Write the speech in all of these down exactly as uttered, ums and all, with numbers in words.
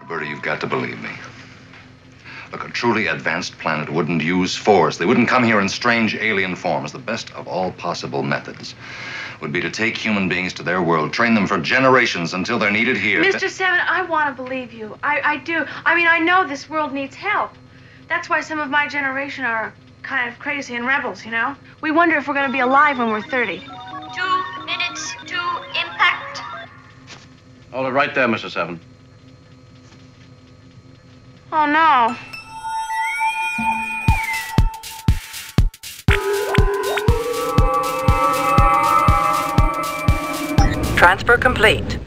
Bertie, you've got to believe me. Look, a truly advanced planet wouldn't use force. They wouldn't come here in strange alien forms. The best of all possible methods would be to take human beings to their world, train them for generations until they're needed here. Mister Seven, I want to believe you. I, I do. I mean, I know this world needs help. That's why some of my generation are kind of crazy and rebels, you know? We wonder if we're going to be alive when we're thirty. Two minutes to impact. Hold it right there, Mister Seven. Oh, no. Transfer complete.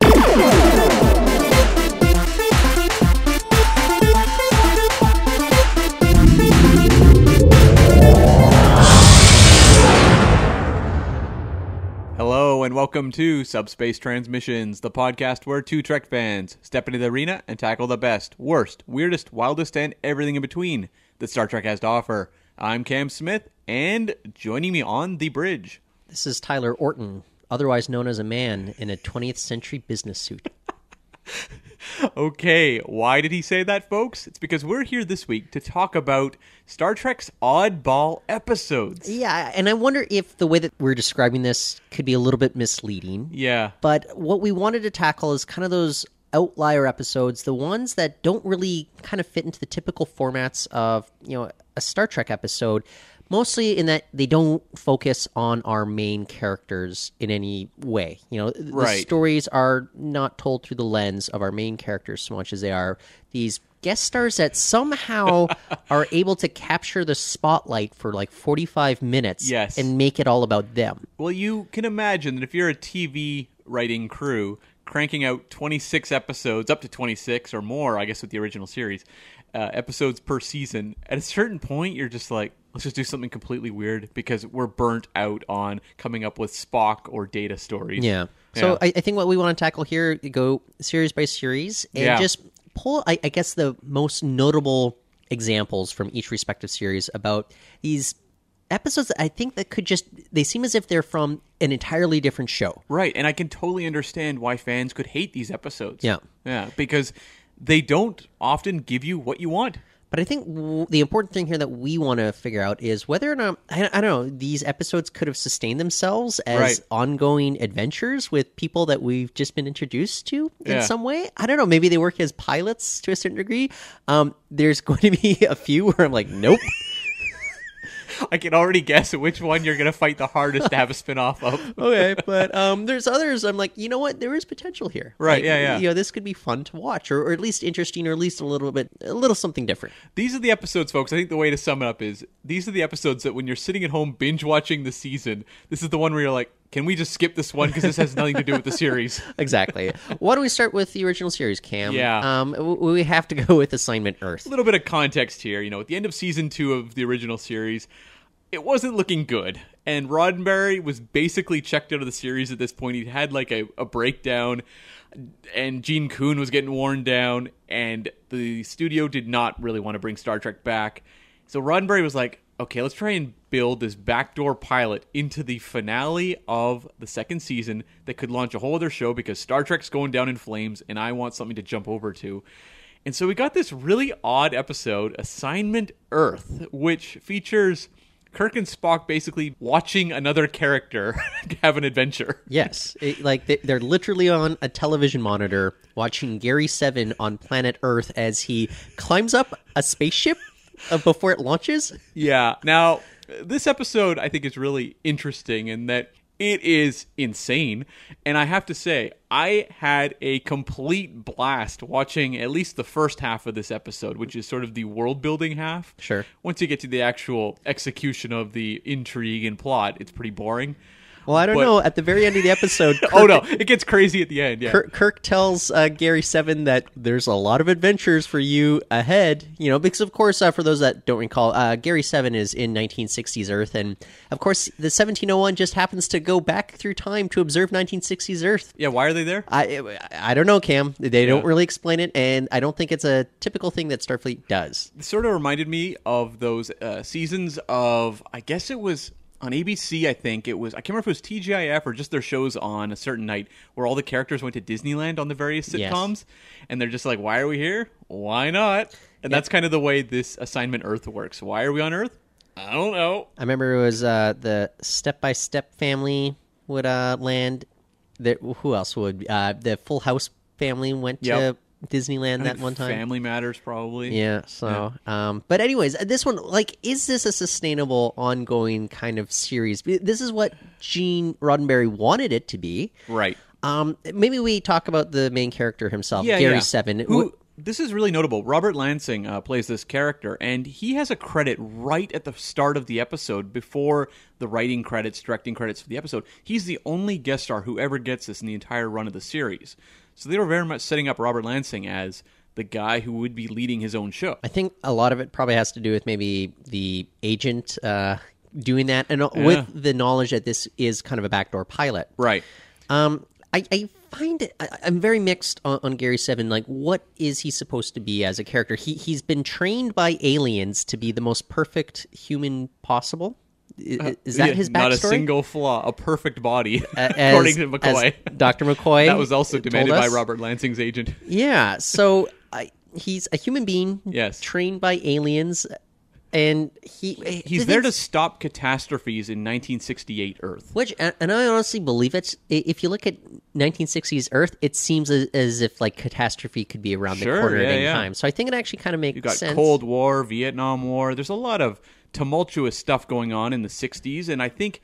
Hello and welcome to Subspace Transmissions, the podcast where two Trek fans step into the arena and tackle the best, worst, weirdest, wildest, and everything in between that Star Trek has to offer. I'm Cam Smith, and joining me on the bridge, this is Tyler Orton, otherwise known as a man in a twentieth century business suit. Okay, why did he say that, folks? It's because we're here this week to talk about Star Trek's oddball episodes. Yeah, and I wonder if the way that we're describing this could be a little bit misleading. Yeah. But what we wanted to tackle is kind of those outlier episodes, the ones that don't really kind of fit into the typical formats of, you know, a Star Trek episode. Mostly in that they don't focus on our main characters in any way. You know, the right. stories are not told through the lens of our main characters so much as they are these guest stars that somehow are able to capture the spotlight for like forty-five minutes yes. and make it all about them. Well, you can imagine that if you're a T V writing crew cranking out twenty-six episodes, up to twenty-six or more, I guess with the original series, uh, episodes per season, at a certain point you're just like, let's just do something completely weird because we're burnt out on coming up with Spock or Data stories. Yeah. yeah. So I, I think what we want to tackle here, go series by series and yeah. just pull, I, I guess, the most notable examples from each respective series about these episodes that I think that could just, they seem as if they're from an entirely different show. Right. And I can totally understand why fans could hate these episodes. Yeah. Yeah. Because they don't often give you what you want. But I think w- the important thing here that we want to figure out is whether or not, I, I don't know, these episodes could have sustained themselves as right. ongoing adventures with people that we've just been introduced to in yeah. some way. I don't know, maybe they work as pilots to a certain degree. Um, there's going to be a few where I'm like, nope. I can already guess which one you're going to fight the hardest to have a spin-off of. Okay, but um, there's others I'm like, you know what, there is potential here. Right, like, yeah, yeah. You know, this could be fun to watch, or, or at least interesting, or at least a little bit, a little something different. These are the episodes, folks. I think the way to sum it up is, these are the episodes that when you're sitting at home binge-watching the season, this is the one where you're like, can we just skip this one because this has nothing to do with the series? Exactly. Why don't we start with the original series, Cam? Yeah. Um, w- we have to go with Assignment Earth. A little bit of context here. You know, at the end of season two of the original series, it wasn't looking good. And Roddenberry was basically checked out of the series at this point. He had like a, a breakdown, and Gene Kuhn was getting worn down, and the studio did not really want to bring Star Trek back. So Roddenberry was like, okay, let's try and build this backdoor pilot into the finale of the second season that could launch a whole other show because Star Trek's going down in flames, and I want something to jump over to. And so we got this really odd episode, Assignment Earth, which features Kirk and Spock basically watching another character have an adventure. Yes. It, like, they, they're literally on a television monitor watching Gary Seven on planet Earth as he climbs up a spaceship uh, before it launches. Yeah. Now, this episode, I think, is really interesting in that it is insane. And I have to say, I had a complete blast watching at least the first half of this episode, which is sort of the world-building half. Sure. Once you get to the actual execution of the intrigue and plot, it's pretty boring. Well, I don't But- know. At the very end of the episode, Kirk, Oh, no. It gets crazy at the end, yeah. Kirk, Kirk tells uh, Gary Seven that there's a lot of adventures for you ahead, you know, because, of course, uh, for those that don't recall, uh, Gary Seven is in nineteen sixties Earth, and, of course, the seventeen oh one just happens to go back through time to observe nineteen sixties Earth. Yeah, why are they there? I I don't know, Cam. They don't Yeah. really explain it, and I don't think it's a typical thing that Starfleet does. It sort of reminded me of those uh, seasons of, I guess it was on A B C, I think it was, I can't remember if it was T G I F or just their shows on a certain night where all the characters went to Disneyland on the various sitcoms. Yes. And they're just like, why are we here? Why not? And that's kind of the way this Assignment Earth works. Why are we on Earth? I don't know. I remember it was uh, the Step by Step family would uh, land. The, who else would? Uh, the Full House family went Yep. to Disneyland I that think one time. Family Matters, probably. Yeah, so, um, but anyways, this one, like, is this a sustainable, ongoing kind of series? This is what Gene Roddenberry wanted it to be. Right. Um, maybe we talk about the main character himself, Yeah, Gary yeah. Seven. Who, this is really notable. Robert Lansing uh, plays this character, and he has a credit right at the start of the episode before the writing credits, directing credits for the episode. He's the only guest star who ever gets this in the entire run of the series. So they were very much setting up Robert Lansing as the guy who would be leading his own show. I think a lot of it probably has to do with maybe the agent uh, doing that, and Yeah. with the knowledge that this is kind of a backdoor pilot. Right. Um, I, I find it. I, I'm very mixed on, on Gary Seven. Like, what is he supposed to be as a character? He he's been trained by aliens to be the most perfect human possible. I- Is that Yeah, his backstory? Not a single flaw, a perfect body, As- according to McCoy. as Doctor McCoy. That was also told demanded by us. Robert Lansing's agent. Yeah, so I, he's a human being, Yes. trained by aliens, and he He's the there to things- stop catastrophes in nineteen sixty-eight Earth. Which, and and I honestly believe it. If you look at nineteen sixties Earth, it seems as, as if like catastrophe could be around Sure, the corner yeah, at any yeah. time. So I think it actually kind of makes You got sense. Cold War, Vietnam War. There's a lot of tumultuous stuff going on in the sixties, and I think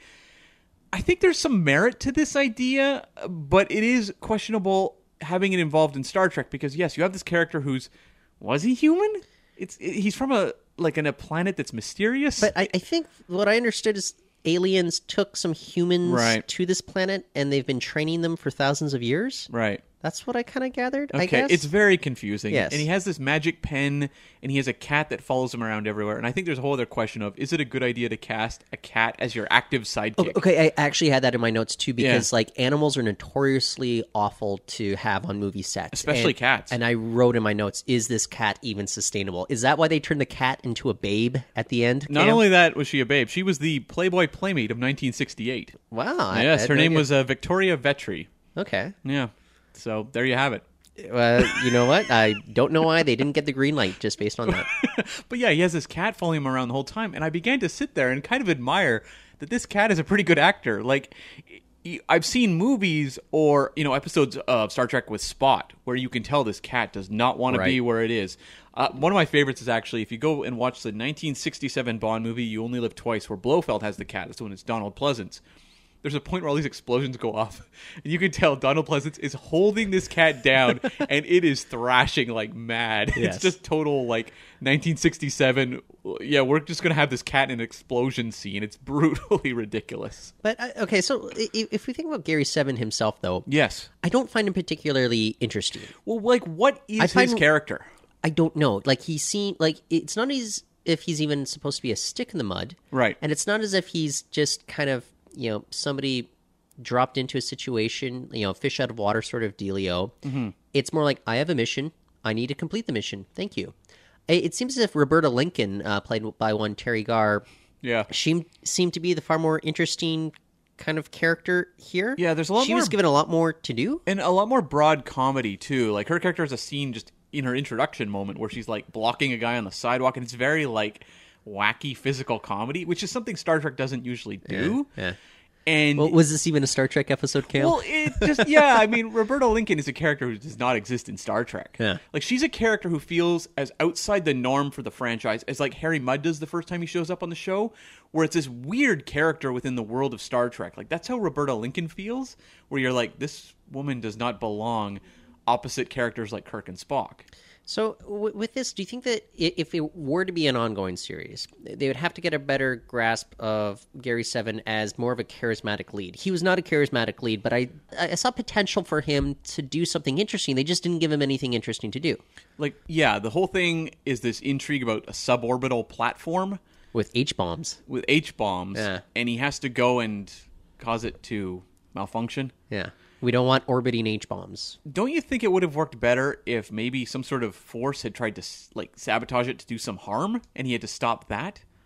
I think there's some merit to this idea, but it is questionable having it involved in Star Trek because yes, you have this character who's was he human? It's it, he's from a like in a planet that's mysterious. But I, I think what I understood is aliens took some humans Right. to this planet, and they've been training them for thousands of years. right. That's what I kind of gathered. I Okay, guess it's very confusing. Yes. And he has this magic pen, and he has a cat that follows him around everywhere. And I think there's a whole other question of, is it a good idea to cast a cat as your active sidekick? Okay, I actually had that in my notes too because Yeah. like animals are notoriously awful to have on movie sets, Especially And- cats. And I wrote in my notes, "Is this cat even sustainable? Is that why they turned the cat into a babe at the end?" Not Cam? only that was she a babe, she was the Playboy Playmate of nineteen sixty-eight. wow, I- I yes, had her no name idea. was uh, Victoria Vetri. okay. Yeah. So there you have it. Uh, you know what? I don't know why they didn't get the green light just based on that. But yeah, he has this cat following him around the whole time, and I began to sit there and kind of admire that this cat is a pretty good actor. Like, y- I've seen movies or you know episodes of Star Trek with Spot where you can tell this cat does not want to be Right. where it is. Uh, one of my favorites is actually if you go and watch the nineteen sixty-seven Bond movie "You Only Live Twice," where Blofeld has the cat. That's when it's Donald Pleasance. There's a point where all these explosions go off, and you can tell Donald Pleasance is holding this cat down, and it is thrashing like mad. Yes. It's just total like nineteen sixty-seven. Yeah, we're just gonna have this cat in an explosion scene. It's brutally ridiculous. But uh, okay, so i- if we think about Gary Seven himself, though, Yes. I don't find him particularly interesting. Well, like, what is I find- his character? I don't know. Like he's seen, like it's not as if he's even supposed to be a stick in the mud, Right. And it's not as if he's just kind of you know somebody dropped into a situation, you know, fish out of water sort of dealio. Mm-hmm. It's more like I have a mission. I need to complete the mission. Thank you. It it seems as if Roberta Lincoln, uh, played by one Terry Garr, Yeah. she seemed to be the far more interesting kind of character here. Yeah, there's a lot She more- was given a lot more to do. And a lot more broad comedy too. Like her character has a scene just in her introduction moment where she's like blocking a guy on the sidewalk, and it's very like wacky physical comedy, which is something Star Trek doesn't usually do. Yeah. And Well, was this even a Star Trek episode, Kale? well, it just yeah. I mean, Roberta Lincoln is a character who does not exist in Star Trek. Yeah. Like she's a character who feels as outside the norm for the franchise as like Harry Mudd does the first time he shows up on the show, where it's this weird character within the world of Star Trek. Like that's how Roberta Lincoln feels, where you're like, this woman does not belong opposite characters like Kirk and Spock. So, w- with this, do you think that i- if it were to be an ongoing series, they would have to get a better grasp of Gary Seven as more of a charismatic lead? He was not a charismatic lead, but I, I saw potential for him to do something interesting. They just didn't give him anything interesting to do. Like, yeah, the whole thing is this intrigue about a suborbital platform With H-bombs. with H-bombs, Yeah. and he has to go and cause it to malfunction. Yeah. We don't want orbiting H-bombs. Don't you think it would have worked better if maybe some sort of force had tried to like sabotage it to do some harm, and he had to stop that?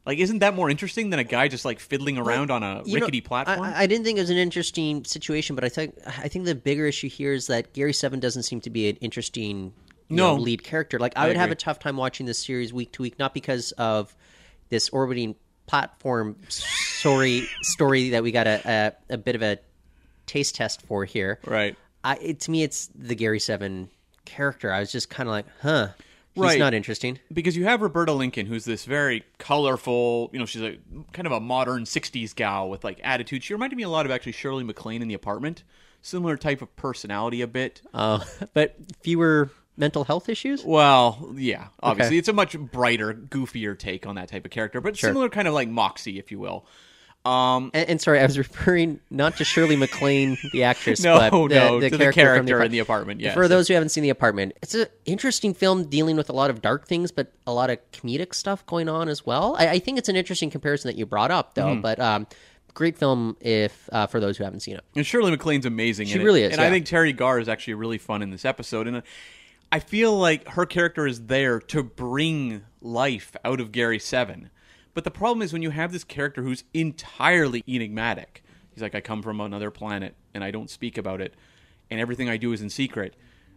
Like, isn't that more interesting than a guy just like fiddling around on a You know, rickety platform? I, I didn't think it was an interesting situation, but I think I think the bigger issue here is that Gary Seven doesn't seem to be an interesting you No. know, lead character. Like, I, I would have agree. a tough time watching this series week to week, not because of this orbiting platform story story that we got a, a a bit of a taste test for here. Right. I it, to me, it's the Gary Seven character. I was just kind of like, huh. He's Right. not interesting. Because you have Roberta Lincoln, who's this very colorful, you know, she's a kind of a modern sixties gal with like attitude. She reminded me a lot of actually Shirley MacLaine in The Apartment. Similar type of personality a bit. Uh, but fewer mental health issues? Well, yeah, obviously. Okay. It's a much brighter, goofier take on that type of character, but Sure. similar kind of like Moxie, if you will. Um, And, and sorry, I was referring not to Shirley MacLaine, the actress, No, but the, no, the to the character, character from the in The Apartment, yes. For those who haven't seen The Apartment, it's an interesting film dealing with a lot of dark things, but a lot of comedic stuff going on as well. I, I think it's an interesting comparison that you brought up, though. Mm-hmm. But um, great film if uh, for those who haven't seen it. And Shirley MacLaine's amazing. She in it. really is, And I yeah. think Terry Garr is actually really fun in this episode. And uh, I feel like her character is there to bring life out of Gary Seven. But the problem is when you have this character who's entirely enigmatic. He's like, I come from another planet and I don't speak about it. And everything I do is in secret.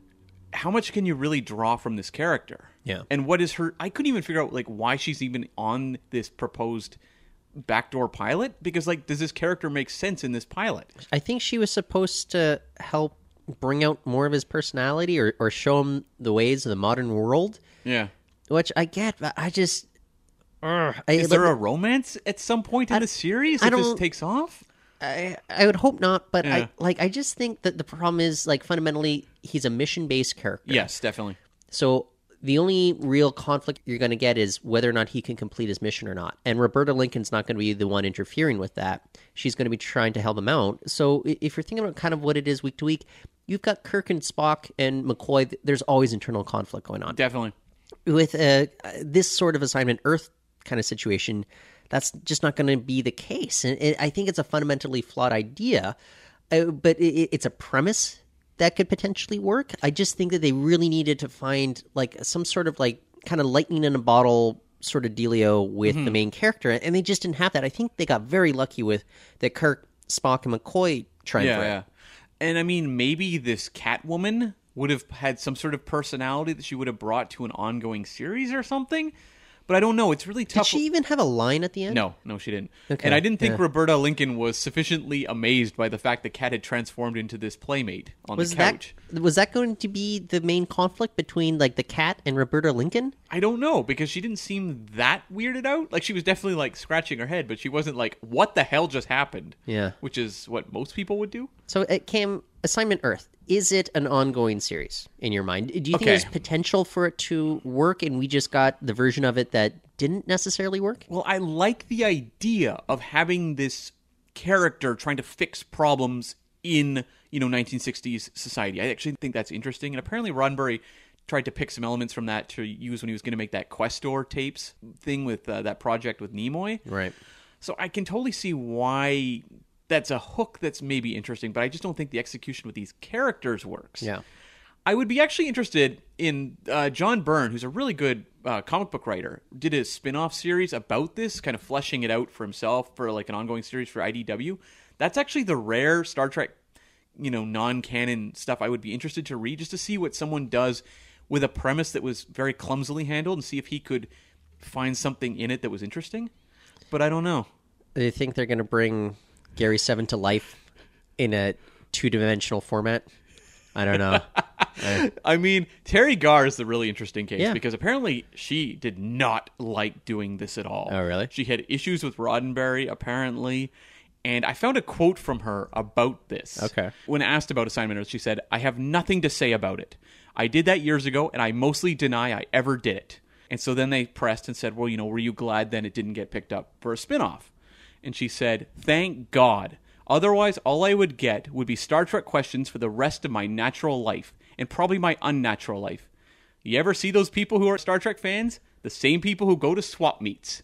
How much can you really draw from this character? Yeah. And what is her... I couldn't even figure out like why she's even on this proposed backdoor pilot. Because like, does this character make sense in this pilot? I think she was supposed to help bring out more of his personality or, or show him the ways of the modern world, Yeah. which I get, but I just... Ugh, I, Is there a romance at some point in I- the series I if this don't- takes off? I, I would hope not, but Yeah. I like. I just think that the problem is like fundamentally he's a mission-based character. Yes, definitely. So the only real conflict you're going to get is whether or not he can complete his mission or not. And Roberta Lincoln's not going to be the one interfering with that. She's going to be trying to help him out. So i- if you're thinking about kind of what it is week to week, you've got Kirk and Spock and McCoy. There's always internal conflict going on. Definitely. With uh, this sort of assignment Earth kind of situation, that's just not going to be the case. And it, I think it's a fundamentally flawed idea, uh, but it, it's a premise that could potentially work. I just think that they really needed to find like some sort of like kind of lightning in a bottle sort of dealio with the main character, and they just didn't have that. I think they got very lucky with the Kirk, Spock, and McCoy triumvirate. Yeah, yeah. And I mean, maybe this Catwoman would have had some sort of personality that she would have brought to an ongoing series or something. But I don't know. It's really Did tough. she even have a line at the end? No, no, she didn't. Okay, And I didn't think yeah. Roberta Lincoln was sufficiently amazed by the fact that Cat had transformed into this playmate on Was the that couch. was that going to be the main conflict between like the cat and Roberta Lincoln? I don't know, because she didn't seem that weirded out. Like, she was definitely, like, scratching her head, but she wasn't like, what the hell just happened? Yeah. Which is what most people would do. So, uh, Cam, Assignment Earth, is it an ongoing series in your mind? Do you think Okay. there's potential for it to work and we just got the version of it that didn't necessarily work? Well, I like the idea of having this character trying to fix problems in, you know, nineteen sixties society. I actually think that's interesting. And apparently Roddenberry tried to pick some elements from that to use when he was going to make that Questor tapes thing with uh, that project with Nimoy. Right. So I can totally see why that's a hook that's maybe interesting, but I just don't think the execution with these characters works. Yeah. I would be actually interested in uh, John Byrne, who's a really good uh, comic book writer, did a spin-off series about this, kind of fleshing it out for himself for like an ongoing series for I D W. That's actually the rare Star Trek, you know, non-canon stuff I would be interested to read, just to see what someone does with a premise that was very clumsily handled and see if he could find something in it that was interesting. But I don't know. Do you think they're going to bring Gary Seven to life in a two-dimensional format? I don't know. I- I mean, Terry Garr is the really interesting case Yeah. because apparently she did not like doing this at all. Oh, really? She had issues with Roddenberry, apparently. And I found a quote from her about this. Okay. When asked about Assignment Earth, she said, I have nothing to say about it. I did that years ago, and I mostly deny I ever did it. And so then they pressed and said, well, you know, were you glad then it didn't get picked up for a spinoff? And she said, thank God. Otherwise, all I would get would be Star Trek questions for the rest of my natural life, and probably my unnatural life. You ever see those people who are Star Trek fans? The same people who go to swap meets.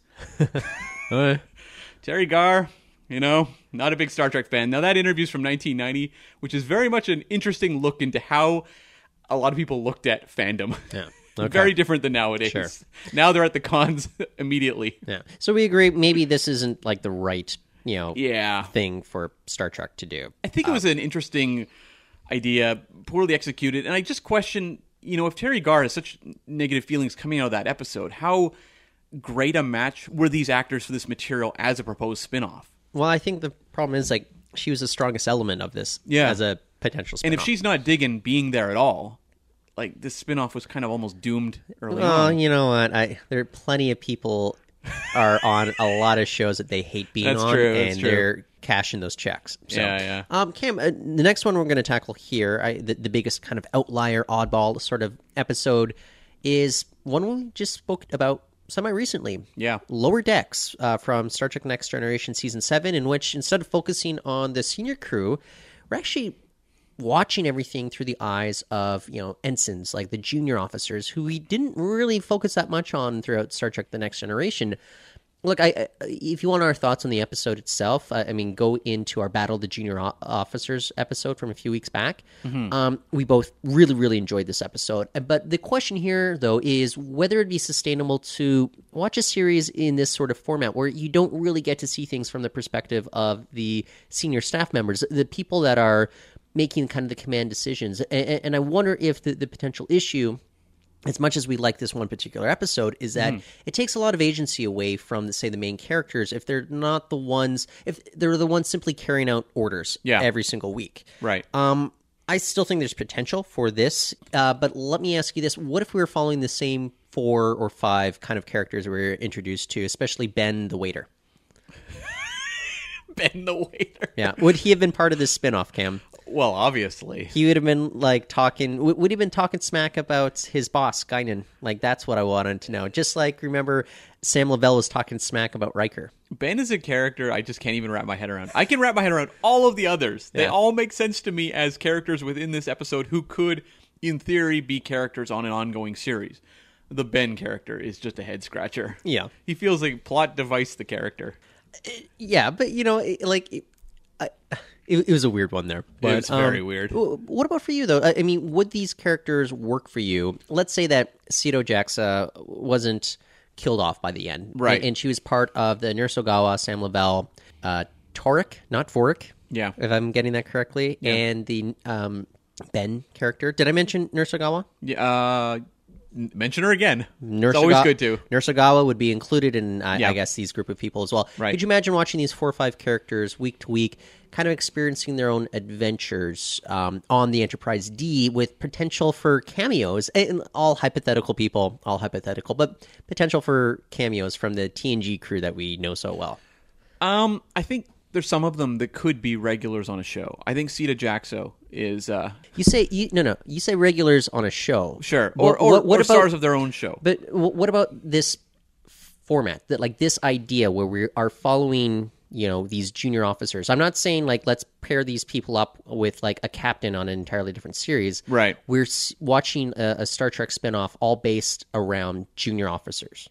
Terry Garr, you know, not a big Star Trek fan. Now, that interview's from nineteen ninety, which is very much an interesting look into how a lot of people looked at fandom. Yeah. Very different than nowadays. Sure. Now they're at the cons immediately. Yeah. So we agree. Maybe this isn't like the right, you know, Yeah. thing for Star Trek to do. I think it was an interesting idea, poorly executed, and I just question, you know, if Terry Garr has such negative feelings coming out of that episode, how great a match were these actors for this material as a proposed spin-off? Well, I think the problem is like she was the strongest element of this Yeah. as a potential spin-off. And if she's not digging being there at all, like this spin-off was kind of almost doomed early Well, on. you know what? I there are plenty of people are on a lot of shows that they hate being That's on, true, that's and true. they're cashing those checks. So, Yeah, yeah. Um, Cam, uh, the next one we're going to tackle here, I, the, the biggest kind of outlier, oddball sort of episode, is one we just spoke about semi-recently. Yeah. Lower Decks uh, from Star Trek Next Generation Season seven, in which instead of focusing on the senior crew, we're actually watching everything through the eyes of, you know, ensigns, like the junior officers, who we didn't really focus that much on throughout Star Trek The Next Generation. Look, I, I if you want our thoughts on the episode itself, I, I mean, go into our Battle of the Junior o- Officers episode from a few weeks back. Mm-hmm. Um, we both really, really enjoyed this episode. But the question here, though, is whether it'd be sustainable to watch a series in this sort of format where you don't really get to see things from the perspective of the senior staff members, the people that are making kind of the command decisions. And, and I wonder if the, the potential issue, as much as we like this one particular episode, is that it takes a lot of agency away from, say, the main characters if they're not the ones, if they're the ones simply carrying out orders Yeah. every single week. Right. Um, I still think there's potential for this, uh, but let me ask you this. What if we were following the same four or five kind of characters we were introduced to, especially Ben the waiter? Ben the waiter. Yeah. Would he have been part of this spinoff, Cam? Well, obviously. He would have been like talking. w- Would he have been talking smack about his boss, Guinan? Like that's what I wanted to know. Just like remember, Sam Lavelle was talking smack about Riker. Ben is a character I just can't even wrap my head around. I can wrap my head around all of the others. They Yeah. all make sense to me as characters within this episode who could, in theory, be characters on an ongoing series. The Ben character is just a head scratcher. Yeah. He feels like plot device the character. Yeah, but you know, it- like it, I, it, it was a weird one there. But, was very um, weird. w- What about for you though? I I mean, would these characters work for you? Let's say that Sito Jaxa wasn't killed off by the end, Right. And, and she was part of the Nurse Ogawa, Sam Lavelle, uh, Torek, not Vorik. Yeah. if I'm getting that correctly, and the um, Ben character. Did I mention Nurse Ogawa? Yeah, uh, n- mention her again. Nurse it's always Oga- good to. Nurse Ogawa would be included in, uh, Yeah. I guess, these group of people as well. Right. Could you imagine watching these four or five characters week to week, kind of experiencing their own adventures um, on the Enterprise D with potential for cameos, and all hypothetical people, all hypothetical, but potential for cameos from the T N G crew that we know so well? Um, I think there's some of them that could be regulars on a show. I think Sita Jaxo is, uh, You say you no no. You say regulars on a show, sure, or What- or, what, what or about, stars of their own show. But wh- what about this format? That like this idea where we are following, you know, these junior officers. I'm not saying like let's pair these people up with like a captain on an entirely different series. Right. We're s- watching a, a Star Trek spinoff all based around junior officers.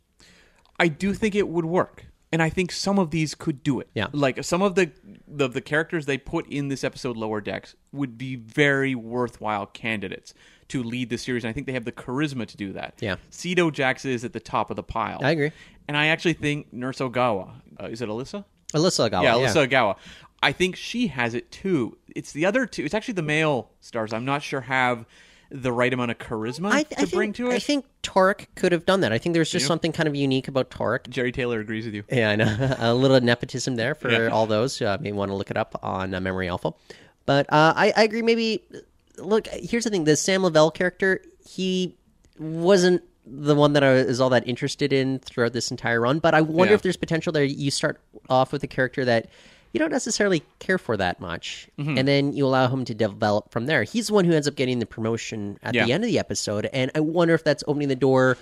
I do think it would work, and I think some of these could do it. Yeah. like some of the the, the characters they put in this episode, Lower Decks, would be very worthwhile candidates to lead the series, and I think they have the charisma to do that. Yeah. Sito Jaxa is at the top of the pile. I agree. and I actually think Nurse Ogawa, uh, is it Alyssa? Alyssa Ogawa. yeah, Alyssa Ogawa. I think she has it too. It's the other two. It's actually the male stars. I'm not sure have the right amount of charisma I, to I think, bring to it. I think Torek could have done that. I think there's just Yeah. something kind of unique about Torek. Jerry Taylor agrees with you. Yeah, I know. A little nepotism there for Yeah. all those who uh, may want to look it up on uh, Memory Alpha. But uh, I, I agree. Maybe, look, here's the thing. The Sam Lavelle character, he wasn't the one that I was all that interested in throughout this entire run. But I wonder Yeah. if there's potential there. You start off with a character that you don't necessarily care for that much. Mm-hmm. And then you allow him to develop from there. He's the one who ends up getting the promotion at Yeah. the end of the episode. And I wonder if that's opening the door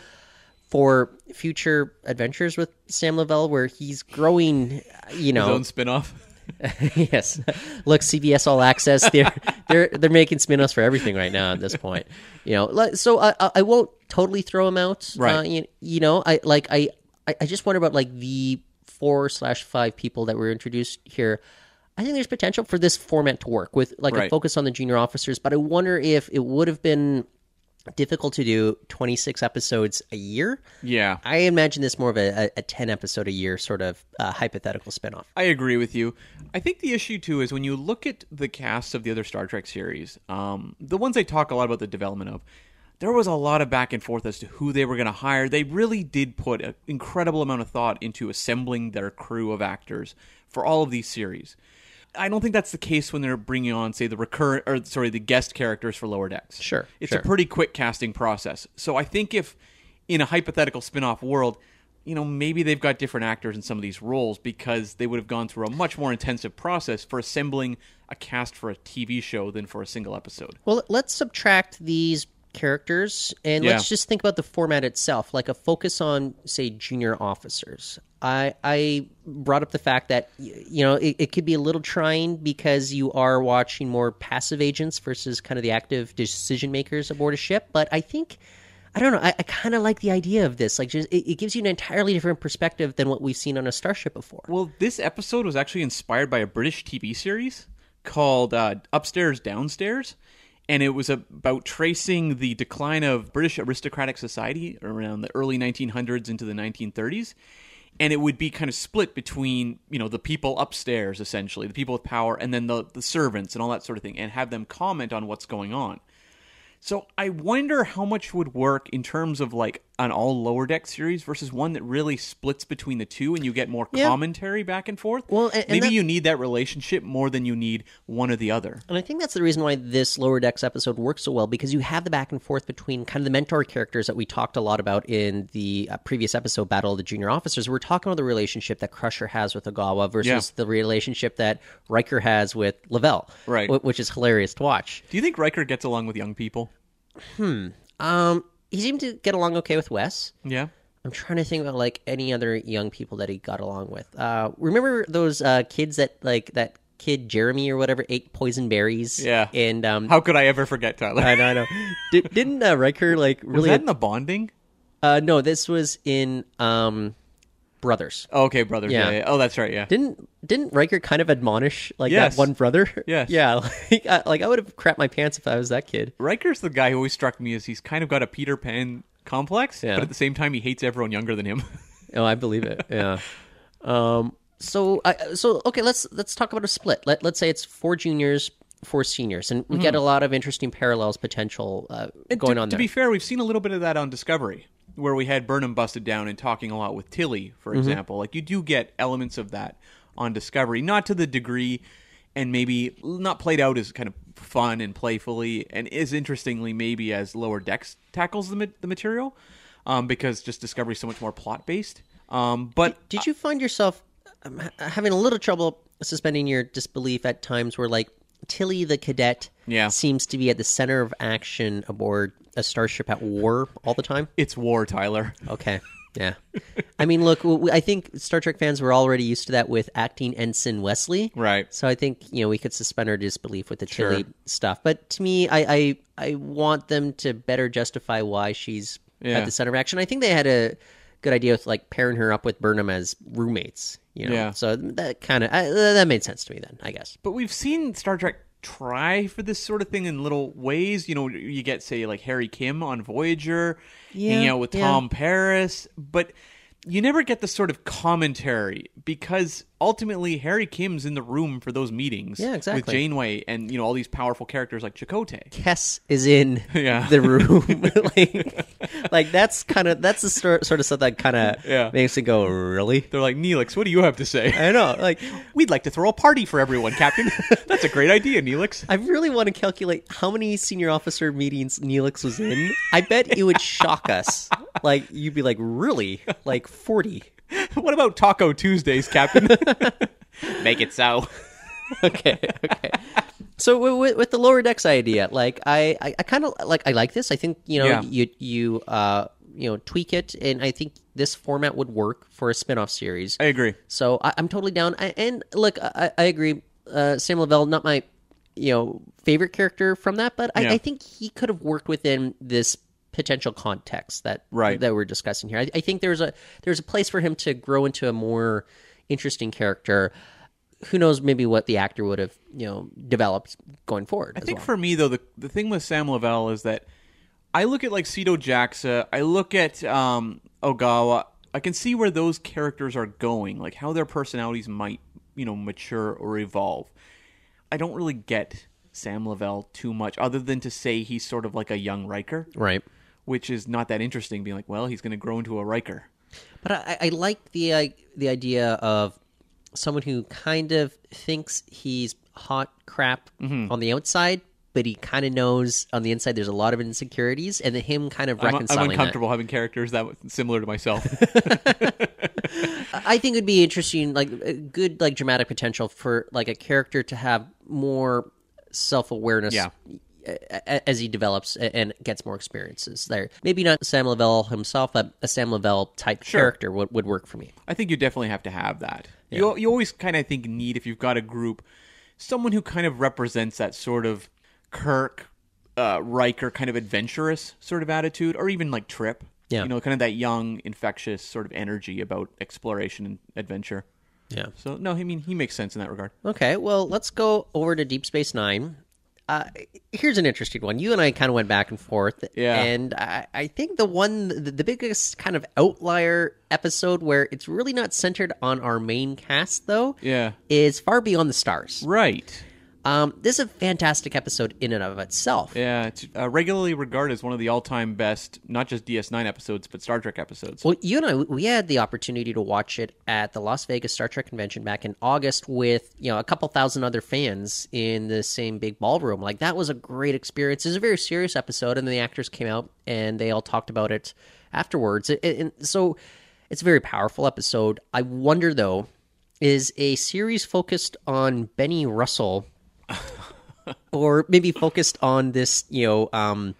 for future adventures with Sam Lavelle, where he's growing, you know. His own spinoff. Yes. Look, C B S All Access, they're they're they're making spin-offs for everything right now at this point. You know, like, so I I I won't totally throw him out. Right. Uh, you, you know, I like I I I just wonder about like the four slash five people that were introduced here. I think there's potential for this format to work with like a Right. focus on the junior officers, but I wonder if it would have been difficult to do twenty-six episodes a year. Yeah. I imagine this more of a, a ten episode a year sort of uh, hypothetical spinoff. I agree with you. I think the issue, too, is when you look at the casts of the other Star Trek series, um, the ones I talk a lot about the development of, there was a lot of back and forth as to who they were going to hire. They really did put an incredible amount of thought into assembling their crew of actors for all of these series. I don't think that's the case when they're bringing on, say, the recurrent, or sorry, the guest characters for Lower Decks. Sure, It's sure. a pretty quick casting process. So I think if, in a hypothetical spin-off world, you know, maybe they've got different actors in some of these roles because they would have gone through a much more intensive process for assembling a cast for a T V show than for a single episode. Well, let's subtract these characters and Yeah. let's just think about the format itself, like a focus on, say, junior officers. I I brought up the fact that, y- you know, it, it could be a little trying because you are watching more passive agents versus kind of the active decision makers aboard a ship. But I think, I don't know, I, I kind of like the idea of this. Like, just it, it gives you an entirely different perspective than what we've seen on a starship before. Well, this episode was actually inspired by a British T V series called uh, Upstairs, Downstairs. And it was about tracing the decline of British aristocratic society around the early nineteen hundreds into the nineteen thirties. And it would be kind of split between, you know, the people upstairs, essentially, the people with power, and then the, the servants and all that sort of thing, and have them comment on what's going on. So I wonder how much would work in terms of like an all Lower Deck series versus one that really splits between the two and you get more Yeah. commentary back and forth. Well, and- and Maybe that- you need that relationship more than you need one or the other. And I think that's the reason why this Lower Decks episode works so well, because you have the back and forth between kind of the mentor characters that we talked a lot about in the uh, previous episode, Battle of the Junior Officers. We're talking about the relationship that Crusher has with Ogawa versus Yeah. the relationship that Riker has with Lavelle, Right. wh- which is hilarious to watch. Do you think Riker gets along with young people? Um, he seemed to get along okay with Wes. Yeah. I'm trying to think about like any other young people that he got along with. Uh, remember those uh, kids that like that kid Jeremy or whatever ate poison berries? Yeah. And um, How could I ever forget Tyler? I know, I know. Did, didn't uh, Riker like Was really? that in the Bonding? uh, no, this was in um, Brothers. Oh, okay, brothers. Yeah. Yeah. yeah. Oh, that's right. Yeah. Didn't didn't Riker kind of admonish like Yes. that one brother? Yes. Yeah. Like I, like I would have crapped my pants if I was that kid. Riker's the guy who always struck me as he's kind of got a Peter Pan complex, Yeah. but at the same time he hates everyone younger than him. Oh, I believe it. Yeah. Um. So, I, so okay. Let's let's talk about a split. Let Let's say it's four juniors, four seniors, and we get a lot of interesting parallels potential uh, And going to, on to there. be fair, we've seen a little bit of that on Discovery, where we had Burnham busted down and talking a lot with Tilly, for example. Like, you do get elements of that on Discovery, not to the degree, and maybe not played out as kind of fun and playfully, and as interestingly maybe as Lower Decks tackles the, ma- the material, um, because just Discovery is so much more plot-based. Um, but Did you find yourself um, ha- having a little trouble suspending your disbelief at times where, like, Tilly the cadet Yeah. seems to be at the center of action aboard a starship at war all the time? it's war, Tyler. Okay. Yeah. I mean, look, w- w- I think Star Trek fans were already used to that with acting Ensign Wesley. Right. So I think, you know, we could suspend our disbelief with the Sure. Tilly stuff. But to me, I, I I want them to better justify why she's Yeah. at the center of action. I think they had a good idea with, like, pairing her up with Burnham as roommates. You know? Yeah. So that kind of, that made sense to me then, I guess. But we've seen Star Trek try for this sort of thing in little ways. You know, you get, say, like Harry Kim on Voyager, Yeah, hanging out with yeah. Tom Paris, but you never get the sort of commentary because ultimately Harry Kim's in the room for those meetings Yeah, exactly. with Janeway and, you know, all these powerful characters like Chakotay. Kess is in Yeah. the room. like, like that's kind of that's the sort sort of stuff that kind of Yeah. makes me go, really? They're like, Neelix, what do you have to say? I know. Like, We'd like to throw a party for everyone, Captain. That's a great idea, Neelix. I really want to calculate how many senior officer meetings Neelix was in. I bet it would shock us. Like, you'd be like, really? Like forty? What about Taco Tuesdays, Captain? Make it so. Okay, okay. So with, with, with the Lower Decks idea, like I, I, I kind of like I like this. I think you know Yeah. you you uh you know tweak it, and I think this format would work for a spin-off series. I agree. So I, I'm totally down. I, and look, I, I agree. Uh, Sam Lavelle, not my you know favorite character from that, but I, Yeah. I think he could have worked within this potential context that Right. that we're discussing here. I, I think there's a there's a place for him to grow into a more interesting character. Who knows? Maybe what the actor would have you know developed going forward. I as think well. for me, though, the the thing with Sam Lavelle is that I look at like Sito Jaxa, I look at um, Ogawa, I can see where those characters are going, like how their personalities might, you know, mature or evolve. I don't really get Sam Lavelle too much, other than to say he's sort of like a young Riker. Right. Which is not that interesting, being like, well, he's going to grow into a Riker. But I, I like the uh, the idea of someone who kind of thinks he's hot crap Mm-hmm. on the outside, but he kind of knows on the inside there's a lot of insecurities, and then him kind of I'm, reconciling I'm uncomfortable having characters that similar to myself. that. I think it'd be interesting, like a good like dramatic potential for like a character to have more self-awareness. Yeah. a- As he develops and gets more experiences there. Maybe not Sam Lavelle himself, but a Sam Lavelle type Sure. character would, would work for me. I think you definitely have to have that. You you always kind of think need, if you've got a group, someone who kind of represents that sort of Kirk, uh, Riker kind of adventurous sort of attitude, or even like Trip. Yeah. You know, kind of that young, infectious sort of energy about exploration and adventure. Yeah. So, no, I mean, he makes sense in that regard. Okay, well, let's go over to Deep Space Nine. Uh, here's an interesting one. You and I kind of went back and forth. Yeah. And I, I think the one, the, the biggest kind of outlier episode where it's really not centered on our main cast, though, Yeah. is Far Beyond the Stars. Right. Um, this is a fantastic episode in and of itself. Yeah, it's uh, regularly regarded as one of the all-time best, not just D S nine episodes, but Star Trek episodes. Well, you and I, we had the opportunity to watch it at the Las Vegas Star Trek convention back in August with, you know, a couple thousand other fans in the same big ballroom. Like, that was a great experience. It was a very serious episode, and then the actors came out and they all talked about it afterwards. And, and so it's a very powerful episode. I wonder, though, is a series focused on Benny Russell or maybe focused on this, you know, um,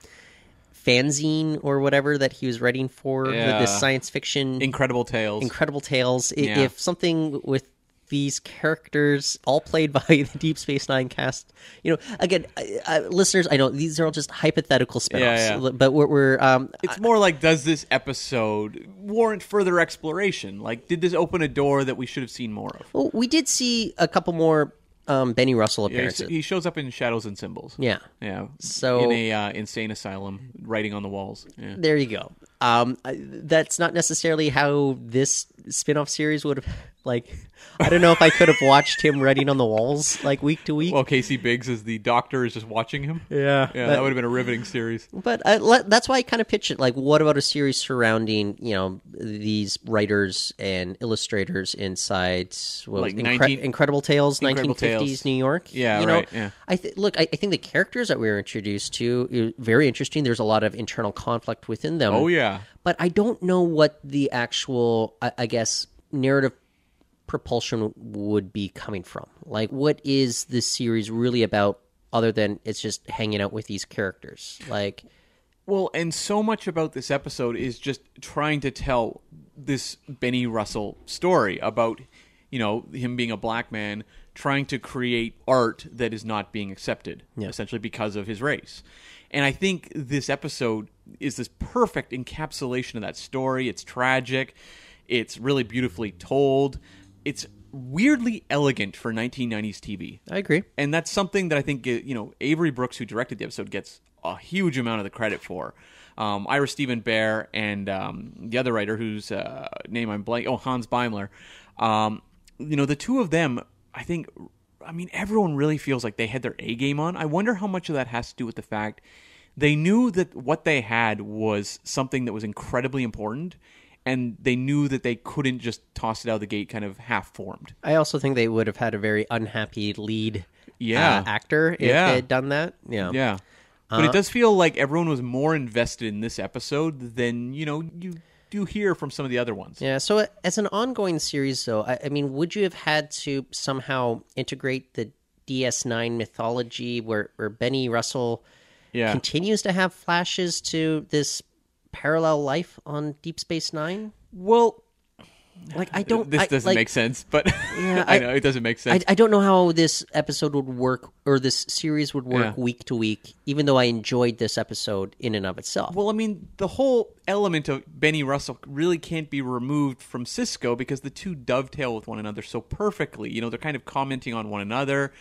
fanzine or whatever that he was writing for, Yeah. this science fiction Incredible Tales. Incredible Tales. I- Yeah. If something with these characters, all played by the Deep Space Nine cast, you know, again, I, I, listeners, I know these are all just hypothetical spinoffs, Yeah, yeah. but we're, we're um, It's more like, does this episode warrant further exploration? Like, did this open a door that we should have seen more of? well, we did see a couple more um, Benny Russell Yeah, he, appearances. he shows up in Shadows and Symbols. Yeah. Yeah. So- in a uh, insane asylum, writing on the walls. Yeah. There you go. Um, I- that's not necessarily how this spin-off series would have, like, I don't know if I could have watched him writing on the walls, like, week to week. Well, Casey Biggs as the doctor is just watching him. yeah. Yeah, but, that would have been a riveting series. but I, le- that's why I kind of pitch it, like, what about a series surrounding, you know, these writers and illustrators inside, what Like was it, Incre- nineteen Incredible Tales, Incredible nineteen fifties Tales. New York? Yeah, you know, right, yeah. I th- look, I, I think the characters that we were introduced to, is very interesting. There's a lot of internal conflict within them. Oh, yeah. But I don't know what the actual, I, I guess, narrative propulsion would be coming from. Like, what is this series really about other than it's just hanging out with these characters? Like, Well, and so much about this episode is just trying to tell this Benny Russell story about, you know, him being a black man trying to create art that is not being accepted, Yeah. essentially because of his race. And I think this episode is this perfect encapsulation of that story. It's tragic. It's really beautifully told. It's weirdly elegant for nineteen nineties T V. I agree. And that's something that I think, you know, Avery Brooks, who directed the episode, gets a huge amount of the credit for. Um, Ira Stephen Bear and um, the other writer whose uh, name I'm blank, oh, Hans Beimler. Um, you know, the two of them, I think, I mean, everyone really feels like they had their A game on. I wonder how much of that has to do with the fact they knew that what they had was something that was incredibly important, and they knew that they couldn't just toss it out of the gate kind of half-formed. I also think they would have had a very unhappy lead Yeah. uh, actor if Yeah. they had done that. Yeah. Yeah. But it does feel like everyone was more invested in this episode than, you know, you do hear from some of the other ones. Yeah, so uh, as an ongoing series, though, I, I mean, would you have had to somehow integrate the D S nine mythology where, where Benny Russell Yeah. continues to have flashes to this parallel life on Deep Space Nine? Well, Like, I don't... this I- doesn't like, make sense, but Yeah, I, I- know it doesn't make I, sense. I don't know how this episode would work, or this series would work Yeah. week to week, even though I enjoyed this episode in and of itself. Well, I mean, the whole element of Benny Russell really can't be removed from Cisco because the two dovetail with one another so perfectly. You know, they're kind of commenting on one another.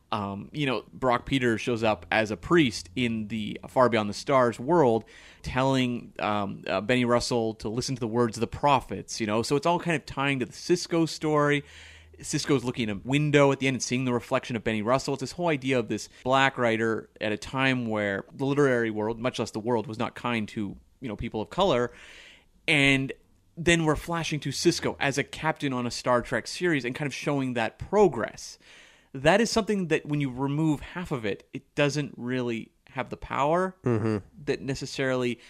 Um, you know, Brock Peters shows up as a priest in the Far Beyond the Stars world, telling um, uh, Benny Russell to listen to the words of the prophets, you know? So it's all kind of tying to the Cisco story. Cisco's looking in a window at the end and seeing the reflection of Benny Russell. It's this whole idea of this black writer at a time where the literary world, much less the world, was not kind to, you know, people of color. And then we're flashing to Cisco as a captain on a Star Trek series and kind of showing that progress. That is something that when you remove half of it, it doesn't really have the power mm-hmm. that necessarily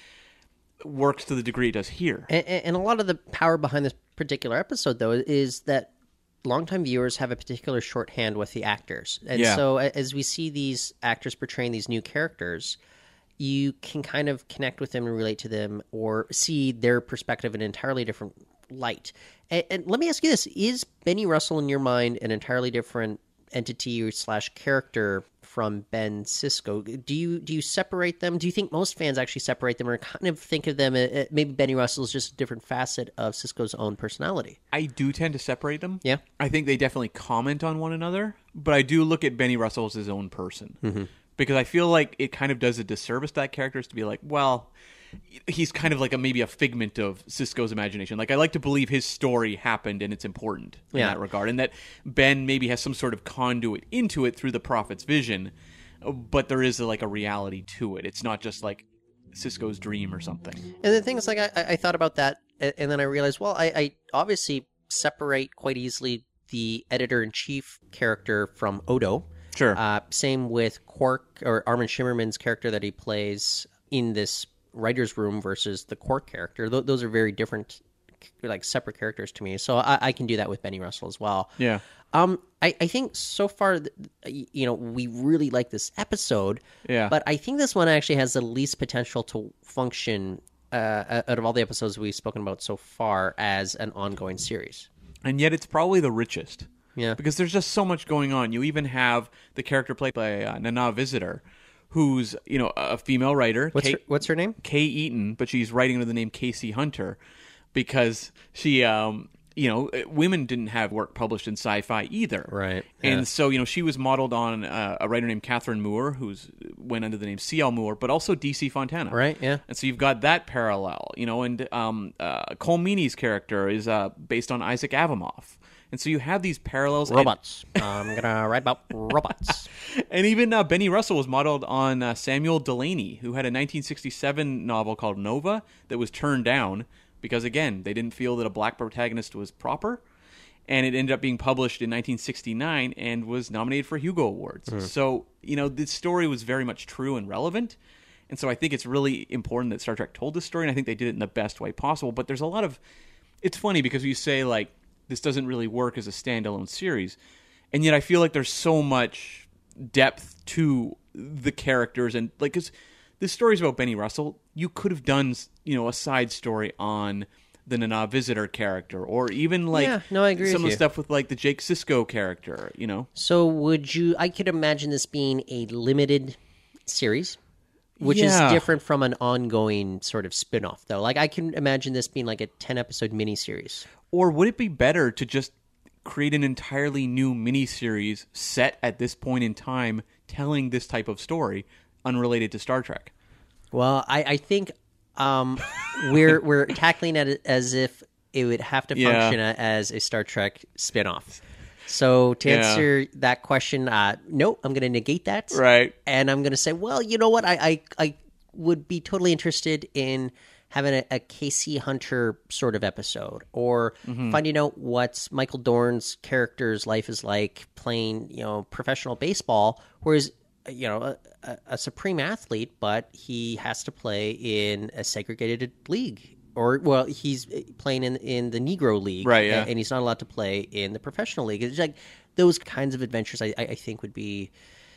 works to the degree it does here. And, and a lot of the power behind this particular episode, though, is that longtime viewers have a particular shorthand with the actors. And yeah. so as we see these actors portraying these new characters, you can kind of connect with them and relate to them or see their perspective in an entirely different light. And, and let me ask you this. Is Benny Russell, in your mind, an entirely different entity slash character from Ben Sisko? Do you do you separate them? Do you think most fans actually separate them or kind of think of them, uh, maybe Benny Russell is just a different facet of Sisko's own personality? I do tend to separate them. Yeah. I think they definitely comment on one another, but I do look at Benny Russell as his own person. Mm-hmm. Because I feel like it kind of does a disservice to that character to be like, well, he's kind of like a maybe a figment of Sisko's imagination. Like, I like to believe his story happened and it's important in yeah. that regard. And that Ben maybe has some sort of conduit into it through the prophet's vision, but there is a, like a reality to it. It's not just like Sisko's dream or something. And the thing is, like, I, I thought about that, and then I realized, well, I, I obviously separate quite easily the editor-in-chief character from Odo. Sure. Uh, same with Quark, or Armin Shimmerman's character that he plays in this writer's room versus the Quark character. Th- those are very different, like, separate characters to me. So I, I can do that with Benny Russell as well. Yeah. Um, I, I think so far, you know, we really like this episode. Yeah. But I think this one actually has the least potential to function uh, out of all the episodes we've spoken about so far as an ongoing series. And yet it's probably the richest. Yeah. Because there's just so much going on. You even have the character played by uh, Nana Visitor, who's, you know, a female writer. What's, Kay, her, what's her name? Kay Eaton, but she's writing under the name Casey Hunter because she, um, you know, women didn't have work published in sci-fi either. Right. And yeah. so, you know, she was modeled on uh, a writer named Catherine Moore, who's went under the name C L Moore, but also D C Fontana. Right, yeah. And so you've got that parallel, you know, and um, uh, Cole Meany's character is uh, based on Isaac Asimov. And so you have these parallels. Robots. And... I'm going to write about robots. And even uh, Benny Russell was modeled on uh, Samuel Delany, who had a nineteen sixty-seven novel called Nova that was turned down because, again, they didn't feel that a black protagonist was proper. And it ended up being published in nineteen sixty-nine and was nominated for Hugo Awards. Mm. So, you know, this story was very much true and relevant. And so I think it's really important that Star Trek told this story, and I think they did it in the best way possible. But there's a lot of... It's funny because you say, like, this doesn't really work as a standalone series. And yet I feel like there's so much depth to the characters. And, like, because this story's about Benny Russell. You could have done, you know, a side story on the Nana Visitor character, or even, like, yeah, no, I agree some with of the you. stuff with, like, the Jake Sisko character, you know? So would you... I could imagine this being a limited series, which Yeah. is different from an ongoing sort of spin-off, though. Like, I can imagine this being like a ten-episode miniseries. Or would it be better to just create an entirely new miniseries set at this point in time telling this type of story unrelated to Star Trek? Well, I, I think um, we're we're tackling it as if it would have to Yeah. function as a Star Trek spin-off. So to Yeah. answer that question, uh, no, I'm going to negate that. Right. And I'm going to say, well, you know what? I, I, I would be totally interested in having a, a Casey Hunter sort of episode, or Mm-hmm. finding out what Michael Dorn's character's life is like playing, you know, professional baseball, whereas, you know, a, a, a supreme athlete, but he has to play in a segregated league. Or, well, he's playing in, in the Negro League, Right, yeah. and he's not allowed to play in the professional league. It's like those kinds of adventures I, I think would be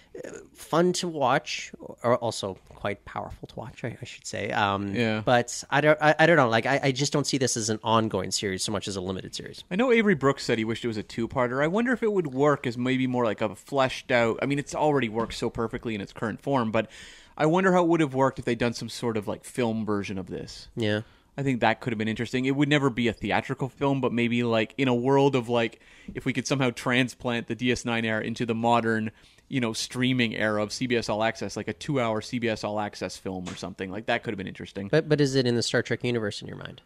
fun to watch, or also quite powerful to watch, I, I should say. Um, Yeah. But I don't, I, I don't know. Like, I, I just don't see this as an ongoing series so much as a limited series. I know Avery Brooks said he wished it was a two-parter. I wonder if it would work as maybe more like a fleshed out... I mean, it's already works so perfectly in its current form, but I wonder how it would have worked if they'd done some sort of, like, film version of this. Yeah. I think that could have been interesting. It would never be a theatrical film, but maybe like in a world of like, if we could somehow transplant the D S nine era into the modern, you know, streaming era of C B S All Access, like a two-hour C B S All Access film or something, like that could have been interesting. But but is it in the Star Trek universe in your mind?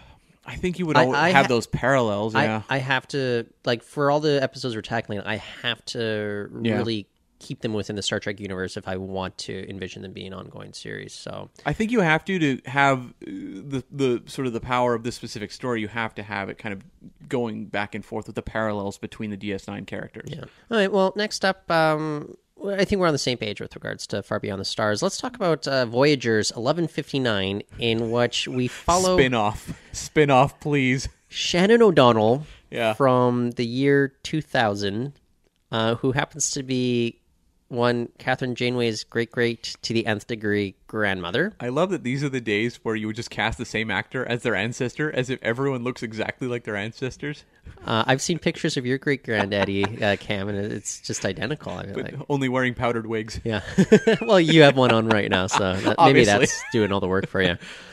I think you would I- al- I have ha- those parallels, yeah. I, I have to, like, for all the episodes we're tackling, I have to Yeah. really keep them within the Star Trek universe if I want to envision them being an ongoing series. So I think you have to to have uh, the the sort of the power of this specific story. You have to have it kind of going back and forth with the parallels between the D S nine characters. yeah. All right. Well, next up, um, I think we're on the same page with regards to Far Beyond the Stars. Let's talk about uh, Voyager's eleven fifty-nine, in which we follow Spin off, spin off, please. Shannon O'Donnell Yeah. from the year two thousand, uh, who happens to be one Catherine Janeway's great great to the nth degree grandmother. I love that these are the days where you would just cast the same actor as their ancestor, as if everyone looks exactly like their ancestors, Uh, I've seen pictures of your great granddaddy, uh, Cam, and it's just identical. I mean, but like, only wearing powdered wigs. yeah. Well, you have one on right now, so that, maybe Obviously. that's doing all the work for you.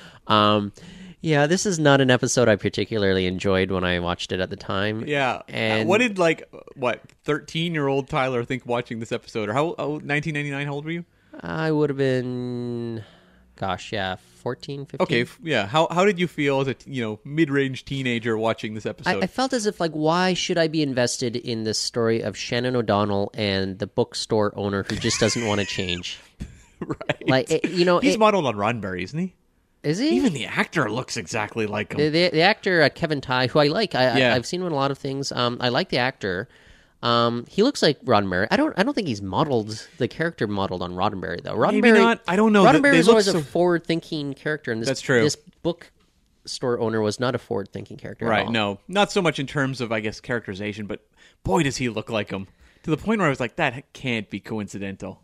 Um, yeah, this is not an episode I particularly enjoyed when I watched it at the time. Yeah. And what did like what thirteen year old Tyler think watching this episode? Or how oh, nineteen ninety-nine? How old were you? I would have been, gosh, yeah, fourteen, fifteen. Okay, f- yeah. How how did you feel as a you know mid range teenager watching this I, episode? I felt as if, like, why should I be invested in this story of Shannon O'Donnell and the bookstore owner who just doesn't want to change? Right. Like, it, you know, he's it- modeled on Roddenberry, isn't he? is he? Even the actor looks exactly like him. The, the, the actor uh, Kevin Tighe, who I like, I, Yeah. I, I've seen him in a lot of things. Um, I like the actor. Um, he looks like Roddenberry. I don't. I don't think he's modeled the character modeled on Roddenberry though. Roddenberry, Maybe not. I don't know. They- Roddenberry they was look always so- a forward-thinking character, and this, That's true. This bookstore owner was not a forward-thinking character. at Right, all. no. Not so much in terms of, I guess, characterization, but boy, does he look like him. To the point where I was like, that can't be coincidental.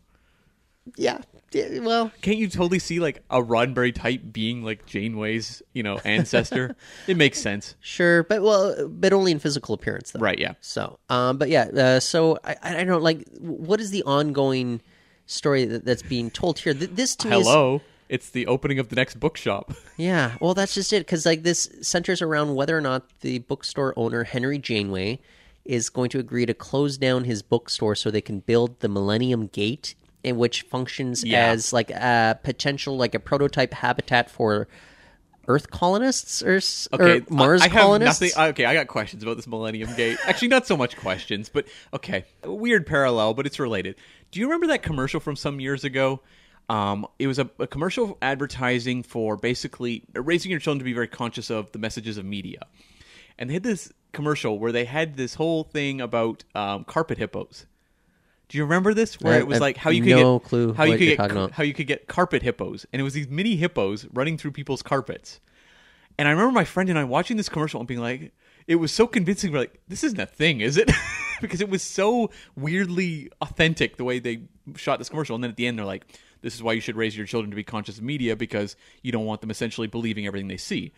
Yeah. Yeah, well, Can't you totally see, like, a Roddenberry type being, like, Janeway's, you know, ancestor? It makes sense. sure, but well, but only in physical appearance, though. Right, yeah. So, um, but yeah, uh, so I, I don't like what is the ongoing story that, that's being told here. Th- This to me is Hello? It's the opening of the next bookshop. yeah. Well, that's just it because like this centers around whether or not the bookstore owner Henry Janeway is going to agree to close down his bookstore so they can build the Millennium Gate, in which functions Yeah. as like a potential like a prototype habitat for Earth colonists or, s- Okay, or Mars I, I have colonists. nothing. Okay, I got questions about this Millennium Gate. Actually, not so much questions, but okay, a weird parallel, but it's related. Do you remember that commercial from some years ago? Um, it was a, a commercial advertising for basically raising your children to be very conscious of the messages of media, and they had this commercial where they had this whole thing about um, carpet hippos. Do you remember this? Where I- it was I like how have you could no get clue how you what could you're get talking ca- about. how you could get carpet hippos, and it was these mini hippos running through people's carpets. And I remember my friend and I watching this commercial and being like, it was so convincing. We're like, this isn't a thing, is it? Because it was so weirdly authentic the way they shot this commercial. And then at the end, they're like, this is why you should raise your children to be conscious of media, because you don't want them essentially believing everything they see.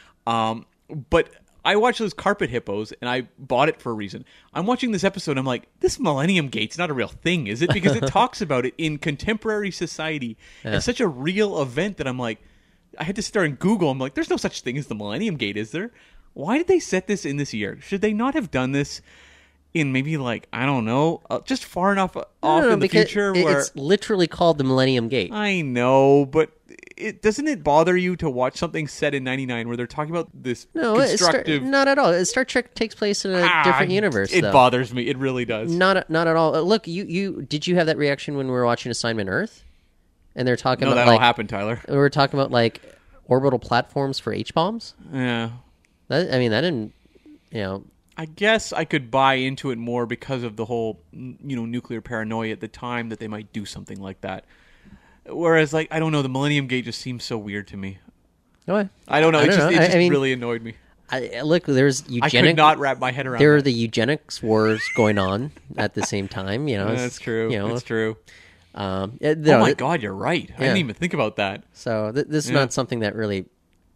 Um, but I watched those carpet hippos and I bought it for a reason. I'm watching this episode. I'm like, this Millennium Gate's not a real thing, is it? Because it talks about it in contemporary society as such a real event that I'm like, I had to sit there and Google. I'm like, there's no such thing as the Millennium Gate, is there? Why did they set this in this year? Should they not have done this in maybe like, I don't know, uh, just far enough off No, no, no, in the because future it- where it's literally called the Millennium Gate. I know, but it doesn't it bother you to watch something set in ninety-nine where they're talking about this No, it's Star, constructive not at all. Star Trek takes place in a Ah, different universe. It though. bothers me. It really does. Not not at all. Uh, Look, you you did you have that reaction when we were watching Assignment Earth, and they're talking No, about that all like happened, Tyler. we were talking about like orbital platforms for H bombs. Yeah. That, I mean, that didn't, you know. I guess I could buy into it more because of the whole, you know, nuclear paranoia at the time that they might do something like that. Whereas, like, I don't know, the Millennium Gate just seems so weird to me. What? I don't know. I It don't just, know. it I- just I mean- really annoyed me. I, look, there's I eugenic. could not wrap my head around There are that. the eugenics wars going on at the same time. You know, Yeah, it's- that's true. You know, That's true. Um, it- Oh no, my th- God, you're right. I yeah. didn't even think about that. So th- this is Yeah. not something that really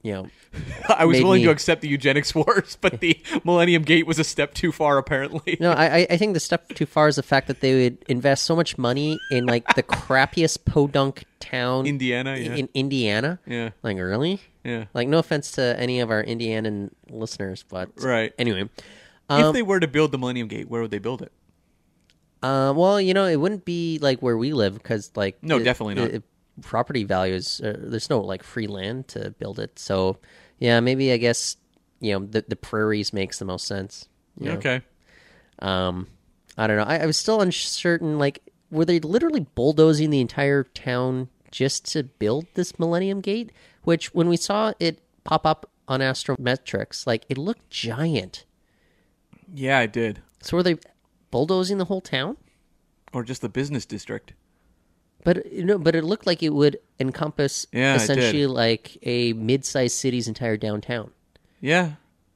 you know, I was made willing me- to accept the eugenics wars, but the Millennium Gate was a step too far, apparently. No, I, I think the step too far is the fact that they would invest so much money in like the crappiest podunk town, Indiana, yeah. in Indiana. Yeah. Like really, Yeah. Like no offense to any of our Indianan listeners, but Right. Anyway, If they were to build the Millennium Gate, where would they build it? uh, well, you know, it wouldn't be like where we live because like No, it- definitely not. it- property values. Uh, there's no like free land to build it, so yeah, maybe I guess you know the the prairies makes the most sense. you know? Okay. Um, I don't know. I, I was still uncertain. Like, were they literally bulldozing the entire town just to build this Millennium Gate? Which, when we saw it pop up on Astrometrics, like it looked giant. Yeah, I did. So were they bulldozing the whole town? Or just the business district. But you know, but it looked like it would encompass Yeah, it essentially did. like a mid-sized city's entire downtown. Yeah,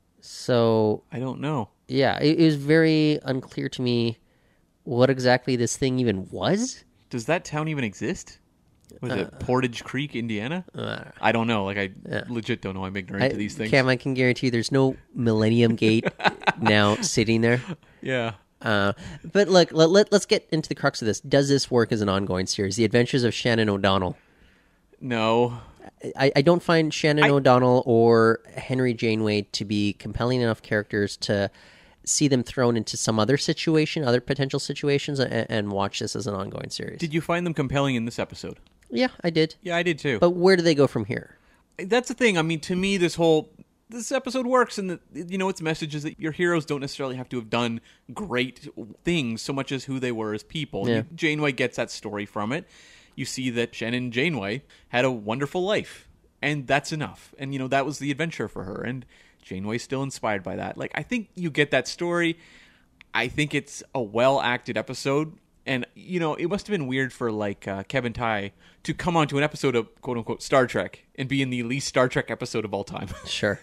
So I don't know. yeah, it, it was very unclear to me what exactly this thing even was. Does that town even exist? Was Uh, it Portage Creek, Indiana? I don't know. Like, I legit don't know. I'm ignorant I, to these things. Cam, I can guarantee you there's no Millennium Gate now sitting there. Yeah. Uh, but look, let, let, let's get into the crux of this. Does this work as an ongoing series? The Adventures of Shannon O'Donnell. No. I, I don't find Shannon I- O'Donnell or Henry Janeway to be compelling enough characters to see them thrown into some other situation, other potential situations, and, and watch this as an ongoing series. Did you find them compelling in this episode? Yeah, I did. Yeah, I did too. But where do they go from here? That's the thing. I mean, to me, this whole this episode works, and the, you know, its message is that your heroes don't necessarily have to have done great things so much as who they were as people. Yeah. You- Janeway gets that story from it. You see that Shannon Janeway had a wonderful life, and that's enough. And you know, that was the adventure for her, and Janeway's still inspired by that. Like, I think you get that story. I think it's a well acted episode. And, you know, it must have been weird for, like, uh, Kevin Tighe to come onto an episode of, quote-unquote, Star Trek and be in the least Star Trek episode of all time. Sure.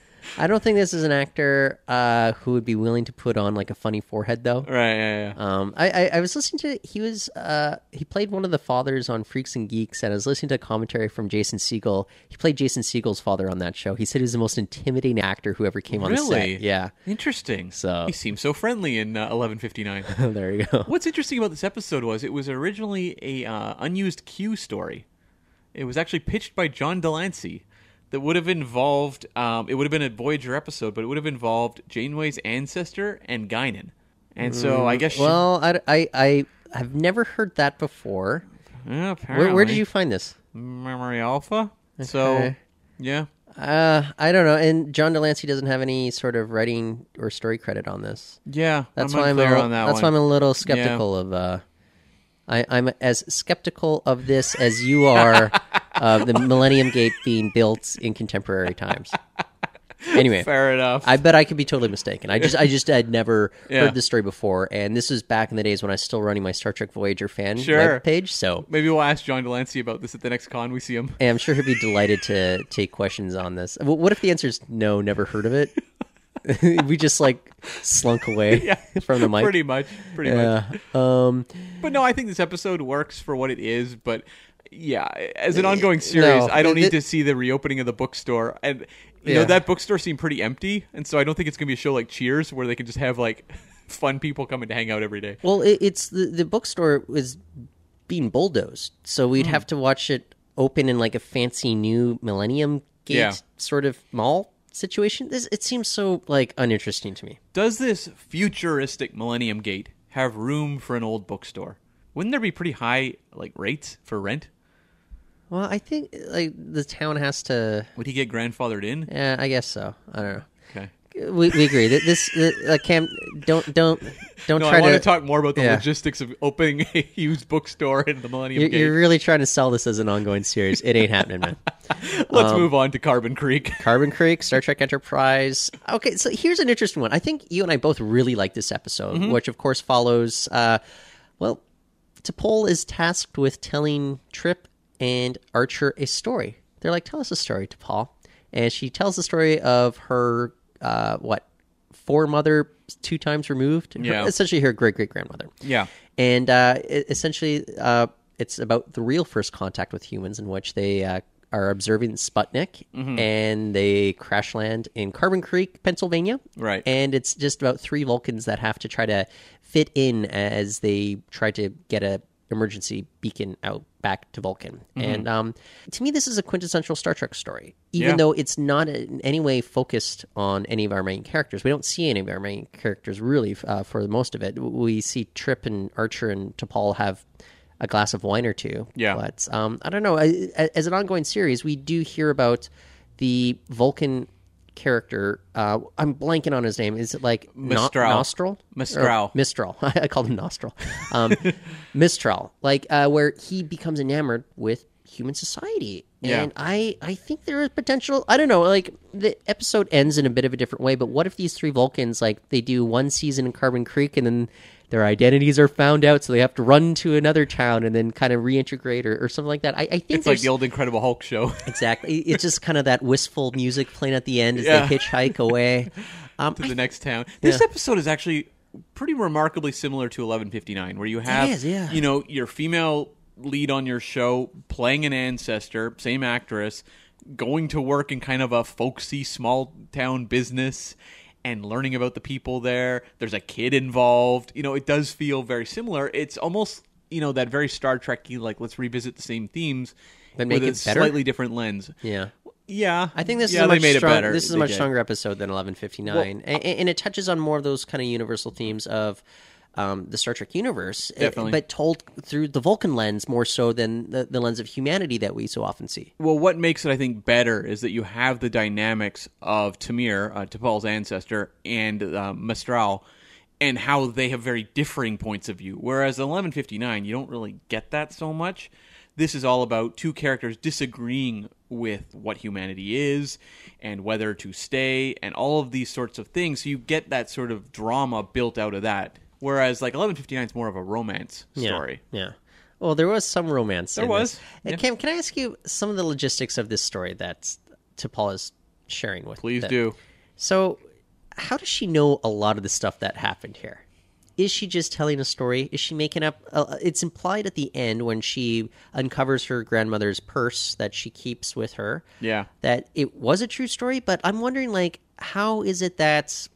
I don't think this is an actor uh, who would be willing to put on like a funny forehead, though. Right, yeah, yeah. Um, I, I, I was listening to he was uh, he played one of the fathers on Freaks and Geeks, and I was listening to a commentary from Jason Segel. He played Jason Segel's father on that show. He said he was the most intimidating actor who ever came on the Really? set. Yeah. Interesting. So- He seems so friendly in uh, eleven fifty-nine. There you go. What's interesting about this episode was it was originally a uh, unused Q story. It was actually pitched by John Delancey. That would have involved, um, it would have been a Voyager episode, but it would have involved Janeway's ancestor and Guinan. And so I guess she, Well, I, I, I have never heard that before. yeah, Where, apparently. where did you find this? Memory Alpha? So, Okay. yeah. Uh, I don't know. And John Delancey doesn't have any sort of writing or story credit on this. Yeah, That's I'm why I'm unclear a, on that that's one. why I'm a little skeptical of. Uh, I, I'm as skeptical of this as you are of the Millennium Gate being built in contemporary times. Anyway, Fair enough. I bet I could be totally mistaken. I just I just had never Yeah. heard this story before, and this was back in the days when I was still running my Star Trek Voyager fan Sure. webpage. So Maybe we'll ask John Delancey about this at the next con we see him. and I'm sure he'd be delighted to take questions on this. Wh- What if the answer is no, never heard of it? We just like slunk away Yeah, from the mic. Pretty much. Pretty much. Yeah. Um, But no, I think this episode works for what it is. But yeah, as an ongoing series, no, I don't it- need it- to see the reopening of the bookstore. And you Yeah. know that bookstore seemed pretty empty, and so I don't think it's gonna be a show like Cheers where they can just have like fun people coming to hang out every day. well, it, it's the the bookstore was being bulldozed, so Hmm. we'd have to watch it open in like a fancy new Millennium Gate Yeah. sort of mall situation. This it seems so like uninteresting to me. Does this futuristic Millennium Gate have room for an old bookstore? Wouldn't there be pretty high like rates for rent? Well, I think like the town has to. Would he get grandfathered in? Yeah, I guess so. I don't know. Okay. We, we agree that this uh, Cam don't don't don't No, try I want to to talk more about the yeah. logistics of opening a used bookstore in the Millennium You're, Gate. you're really trying to sell this as an ongoing series. It ain't happening, man. Let's um, move on to Carbon Creek. Carbon Creek, Star Trek Enterprise. Okay, so here's an interesting one. I think you and I both really like this episode, Mm-hmm. which of course follows. Uh, well, T'Pol is tasked with telling Trip and Archer a story. They're like, "Tell us a story, T'Pol," and she tells the story of her uh, what foremother, two times removed, Her- Yeah. essentially her great great grandmother. Yeah. And uh, it, essentially, uh, it's about the real first contact with humans, in which they uh, are observing Sputnik, Mm-hmm. and they crash land in Carbon Creek, Pennsylvania. Right. And it's just about three Vulcans that have to try to fit in as they try to get a emergency beacon out back to Vulcan. Mm-hmm. And um, to me, this is a quintessential Star Trek story, even Yeah. though it's not in any way focused on any of our main characters. We don't see any of our main characters really uh, for most of it. We see Trip and Archer and T'Pol have a glass of wine or two. Yeah. But um, I don't know. I, as an ongoing series, we do hear about the Vulcan character. Uh, I'm blanking on his name. Is it like no- Mistral. Nostril? Mistral. Or Mistral. I called him Nostril. Um, Mistral. Like uh, where he becomes enamored with human society. Yeah. And I, I think there is potential. I don't know. Like the episode ends in a bit of a different way, but what if these three Vulcans, like they do one season in Carbon Creek and then their identities are found out, so they have to run to another town and then kind of reintegrate or, or something like that. I, I think It's like there's- the old Incredible Hulk show. exactly. It's just kind of that wistful music playing at the end as Yeah. they hitchhike away. Um, to I- the next town. This Yeah. episode is actually pretty remarkably similar to eleven fifty-nine, where you have, is, yeah. you know, your female lead on your show playing an ancestor, same actress, going to work in kind of a folksy small town business and learning about the people there. There's a kid involved. You know, it does feel very similar. It's almost, you know, that very Star Trek-y, like, let's revisit the same themes But make with a it better? slightly different lens. yeah. Yeah. I think this yeah, is a they much made it strong, better. This is a They much did. stronger episode than eleven fifty-nine, and, and it touches on more of those kind of universal themes of um, the Star Trek universe, uh, Definitely. but told through the Vulcan lens more so than the, the lens of humanity that we so often see. Well, what makes it, I think, better is that you have the dynamics of Tamir, uh, T'Pol's ancestor, and uh, Mistral, and how they have very differing points of view. Whereas eleven fifty-nine, you don't really get that so much. This is all about two characters disagreeing with what humanity is and whether to stay and all of these sorts of things. So you get that sort of drama built out of that. Whereas like eleven fifty-nine is more of a romance story. Yeah. yeah. Well, there was some romance. There in was, this. Uh, yeah. Cam, can I ask you some of the logistics of this story that T'Pol is sharing with? Please that- do. So, how does she know a lot of the stuff that happened here? Is she just telling a story? Is she making up? Uh, it's implied at the end when she uncovers her grandmother's purse that she keeps with her. Yeah. That it was a true story, but I'm wondering, like, how is it that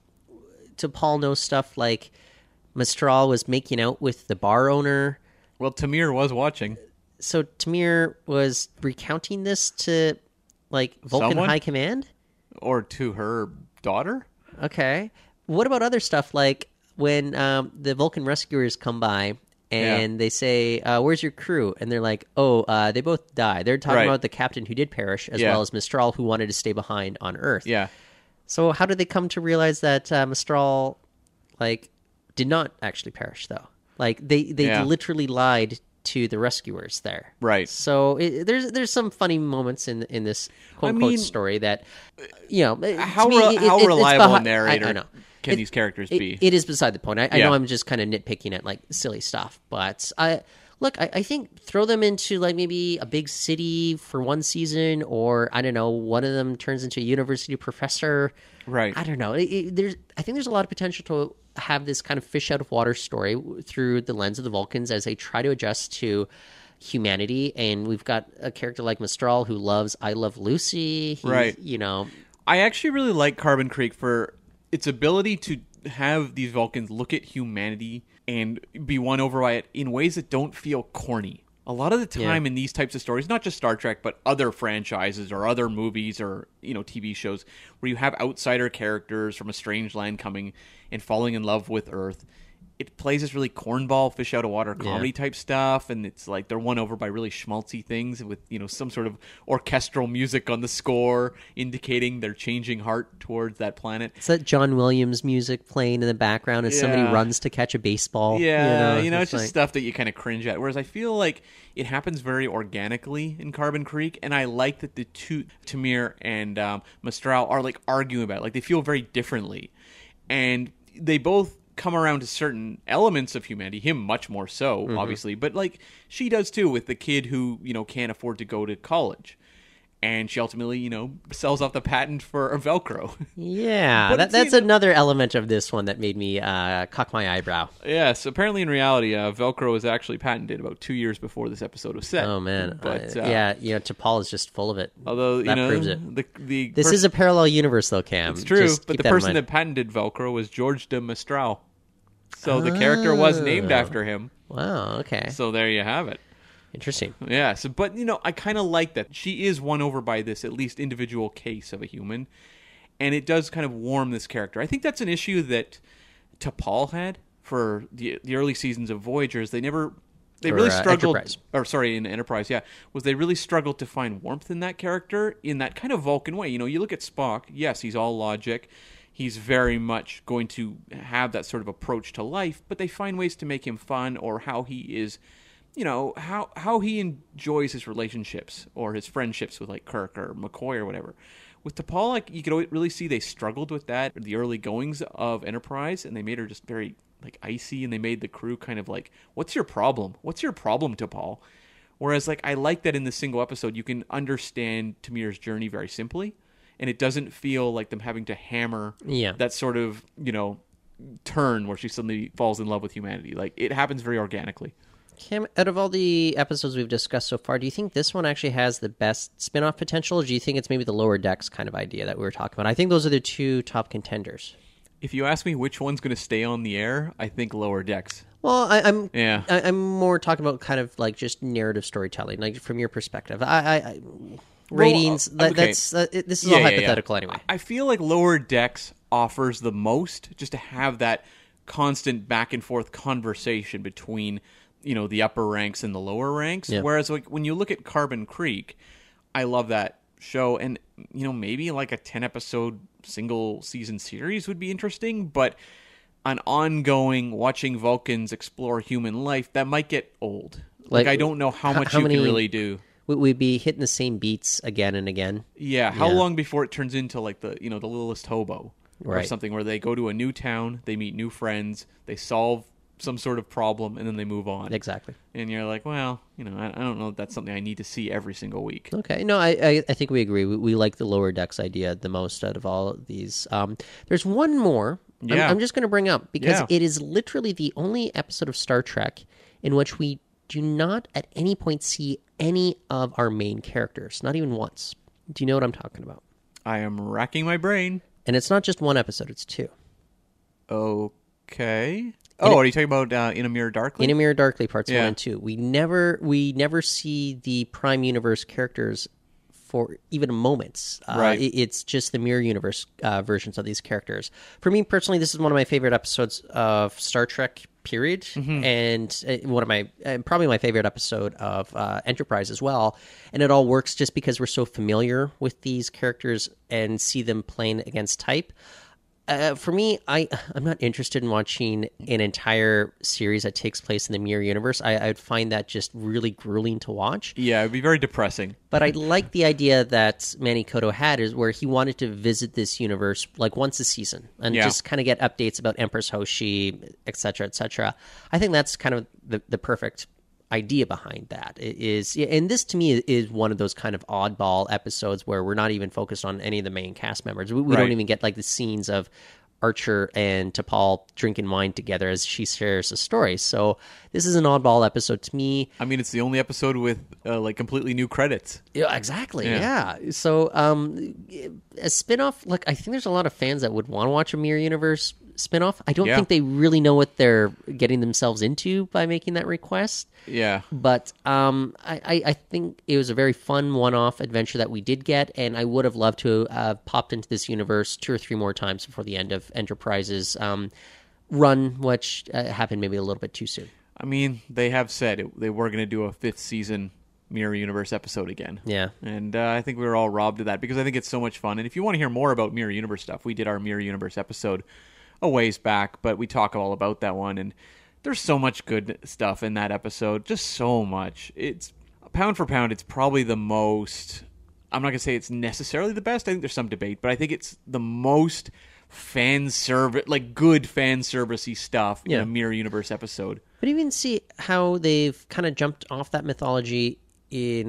T'Pol knows stuff like Mistral was making out with the bar owner? Well, Tamir was watching. So Tamir was recounting this to, like, Vulcan Someone? High Command? Or to her daughter? Okay. What about other stuff like when um, the Vulcan rescuers come by and Yeah. they say, uh, where's your crew? And they're like, oh, uh, they both died. They're talking Right. about the captain who did perish as Yeah. well as Mistral who wanted to stay behind on Earth. Yeah. So how did they come to realize that uh, Mistral, like, did not actually perish, though? Like, they, they Yeah. literally lied to the rescuers there. Right. So it, there's there's some funny moments in in this quote unquote mean, story that, you know, to How, me, re- it- how it- it's reliable behi- a narrator I, I know. can It- these characters it- be? It is beside the point. I, I Yeah. know I'm just kind of nitpicking at like silly stuff, but I look. I, I think throw them into like maybe a big city for one season, or I don't know, one of them turns into a university professor. Right. I don't know. It, it, there's. I think there's a lot of potential to have this kind of fish out of water story through the lens of the Vulcans as they try to adjust to humanity. And we've got a character like Mistral who loves I Love Lucy. He's, Right. You know. I actually really like Carbon Creek for its ability to have these Vulcans look at humanity and be won over by it in ways that don't feel corny. A lot of the time Yeah. in these types of stories, not just Star Trek, but other franchises or other movies or, you know, T V shows where you have outsider characters from a strange land coming and falling in love with Earth, it plays this really cornball, fish out of water comedy type stuff, and it's like they're won over by really schmaltzy things with, you know, some sort of orchestral music on the score indicating their changing heart towards that planet. It's that John Williams music playing in the background as somebody Yeah. runs to catch a baseball. Yeah, you know, it's, just like- stuff that you kind of cringe at. Whereas I feel like it happens very organically in Carbon Creek, and I like that the two, Tamir and um, Mistral, are like arguing about it. Like they feel very differently, and they both come around to certain elements of humanity. Him much more so, obviously, but like she does too with the kid who, you know, can't afford to go to college. and she ultimately, you know, sells off the patent for Velcro. Yeah, But that, it's, that's you know- another element of this one that made me uh, cock my eyebrow. Yes, apparently in reality, uh, Velcro was actually patented about two years before this episode was set. Oh man, But uh, uh, yeah, you know, T'Pol is just full of it. although you that know, proves it. the the This pers- is a parallel universe, though, Cam. it's true, Just but keep the in person mind. that patented Velcro was George de Mestral. So the character was named Oh. after him. Wow. Okay. So there you have it. Interesting. Yeah, so, but, you know, I kind of like that. She is won over by this, at least, individual case of a human. And it does kind of warm this character. I think that's an issue that T'Pol had for the the early seasons of Voyagers. They never... They Or, really uh, struggled... Enterprise. Or, sorry, in Enterprise, yeah. Was they really struggled to find warmth in that character in that kind of Vulcan way. You know, you look at Spock, yes, he's all logic. He's very much going to have that sort of approach to life, but they find ways to make him fun, or how he is... you know, how how he enjoys his relationships or his friendships with, like, Kirk or McCoy or whatever. With T'Pol, like, you could really see they struggled with that, the early goings of Enterprise, and they made her just very, like, icy, and they made the crew kind of like, what's your problem? What's your problem, T'Pol? Whereas, like, I like that in the single episode, you can understand Tamir's journey very simply, and it doesn't feel like them having to hammer Yeah. that sort of, you know, turn where she suddenly falls in love with humanity. Like, it happens very organically. Cam, out of all the episodes we've discussed so far, do you think this one actually has the best spin-off potential, or do you think it's maybe the Lower Decks kind of idea that we were talking about? I think those are the two top contenders. If you ask me which one's going to stay on the air, I think Lower Decks. Well, I, I'm Yeah. I, I'm more talking about kind of like just narrative storytelling, like from your perspective. I, I, I ratings. Well, uh, that, okay. That's uh, it, this is Yeah, all yeah, yeah. hypothetical anyway. I feel like Lower Decks offers the most, just to have that constant back and forth conversation between, you know, the upper ranks and the lower ranks. Yeah. Whereas, like, when you look at Carbon Creek, I love that show, and, you know, maybe like a ten episode single season series would be interesting, but an ongoing watching Vulcans explore human life, that might get old. Like, Like, I don't know how h- much how you many- can really do. We- We'd be hitting the same beats again and again. Yeah, how Yeah. long before it turns into, like, the, you know, the Littlest Hobo or Right. something, where they go to a new town, they meet new friends, they solve some sort of problem, and then they move on. Exactly. And you're like, well, you know, I, I don't know if that's something I need to see every single week. Okay. No, I, I, I think we agree. We, we like the Lower Decks idea the most out of all of these. Um, there's one more I'm- Yeah. I'm, just going to bring up because Yeah. it is literally the only episode of Star Trek in which we do not at any point see any of our main characters, not even once. Do you know what I'm talking about? I am racking my brain. And it's not just one episode, it's two. Okay. Oh, are you talking about uh, In a Mirror Darkly? In a Mirror Darkly parts Yeah. one and two. We never we never see the Prime Universe characters for even moments. Uh, Right. it- it's just the Mirror Universe uh, versions of these characters. For me personally, this is one of my favorite episodes of Star Trek. Period, Mm-hmm. and uh, one of my uh, probably my favorite episode of uh, Enterprise as well. And it all works just because we're so familiar with these characters and see them playing against type. Uh, for me, I I'm not interested in watching an entire series that takes place in the Mirror Universe. I I'd find that just really grueling to watch. Yeah, it'd be very depressing. But I like the idea that Manny Koto had, is where he wanted to visit this universe like once a season and Yeah. just kind of get updates about Empress Hoshi, et cetera, et cetera. I think that's kind of the, the perfect idea behind that. It is, and this to me is one of those kind of oddball episodes where we're not even focused on any of the main cast members. We, we Right. don't even get like the scenes of Archer and T'Pol drinking wine together as she shares a story. So this is an oddball episode to me. I mean, it's the only episode with, uh, like, completely new credits. Yeah, exactly. Yeah. Yeah. So, um, a spinoff. Look, I think there's a lot of fans that would want to watch a Mirror Universe spinoff. I don't Yeah. think they really know what they're getting themselves into by making that request. Yeah. But um, I, I, I think it was a very fun one-off adventure that we did get, and I would have loved to have popped into this universe two or three more times before the end of Enterprise's um, run, which uh, happened maybe a little bit too soon. I mean, they have said it, they were going to do a fifth season Mirror Universe episode again. Yeah. And uh, I think we were all robbed of that because I think it's so much fun. And if you want to hear more about Mirror Universe stuff, we did our Mirror Universe episode a ways back, but we talk all about that one. And there's so much good stuff in that episode. Just so much. It's pound for pound, it's probably the most... I'm not going to say it's necessarily the best. I think there's some debate, but I think it's the most fan service, like good fan servicey stuff Yeah. in a Mirror Universe episode. But even see how they've kind of jumped off that mythology in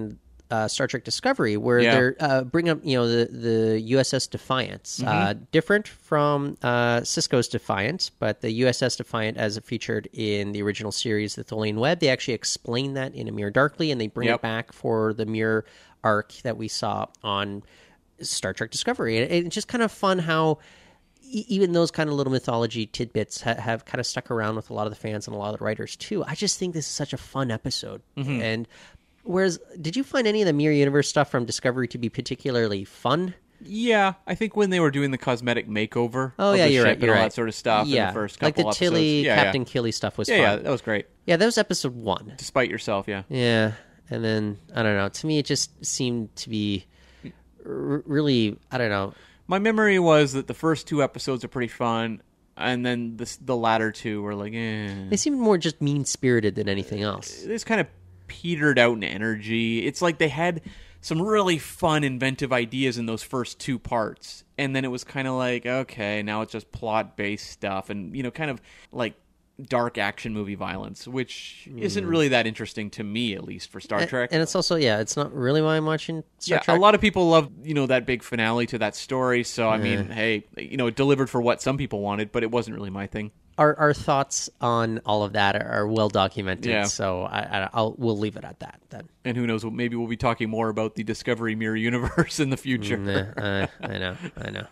uh, Star Trek Discovery, where Yeah. they're uh, bringing up, you know, the, the U S S Defiance. Mm-hmm. Uh, different from uh, Cisco's Defiant, but the U S S Defiant, as it featured in the original series, The Tholian Web, they actually explain that in A Mirror Darkly, and they bring Yep. it back for the Mirror arc that we saw on Star Trek Discovery. And it's just kind of fun how e- even those kind of little mythology tidbits ha- have kind of stuck around with a lot of the fans and a lot of the writers too. I just think this is such a fun episode. Mm-hmm. And whereas, did you find any of the Mirror Universe stuff from Discovery to be particularly fun? Yeah, I think when they were doing the cosmetic makeover Oh of yeah, the you're ship right. and You're all right. that sort of stuff Yeah, in the first couple like the episodes. Tilly, yeah, Captain yeah. Killy stuff was Yeah, fun. yeah, that was great. Yeah, that was episode one. Despite yourself, yeah. Yeah, and then I don't know. To me, it just seemed to be r- really, I don't know. My memory was that the first two episodes are pretty fun, and then the the latter two were like, eh. They seemed more just mean spirited than anything else. This kind of petered out in energy. It's like they had some really fun, inventive ideas in those first two parts, and then it was kind of like, okay, now it's just plot-based stuff, and you know, kind of like dark action movie violence, which isn't really that interesting to me, at least for Star And, Trek. and it's also, yeah, it's not really why I'm watching Star yeah, Trek. a lot of people love, you know, that big finale to that story. So I mean, hey, you know, it delivered for what some people wanted, but it wasn't really my thing. Our our thoughts on all of that are, are well documented, Yeah. so I, I, I'll we'll leave it at that then. And who knows? Maybe we'll be talking more about the Discovery Mirror Universe in the future. Nah, uh, I know, I know.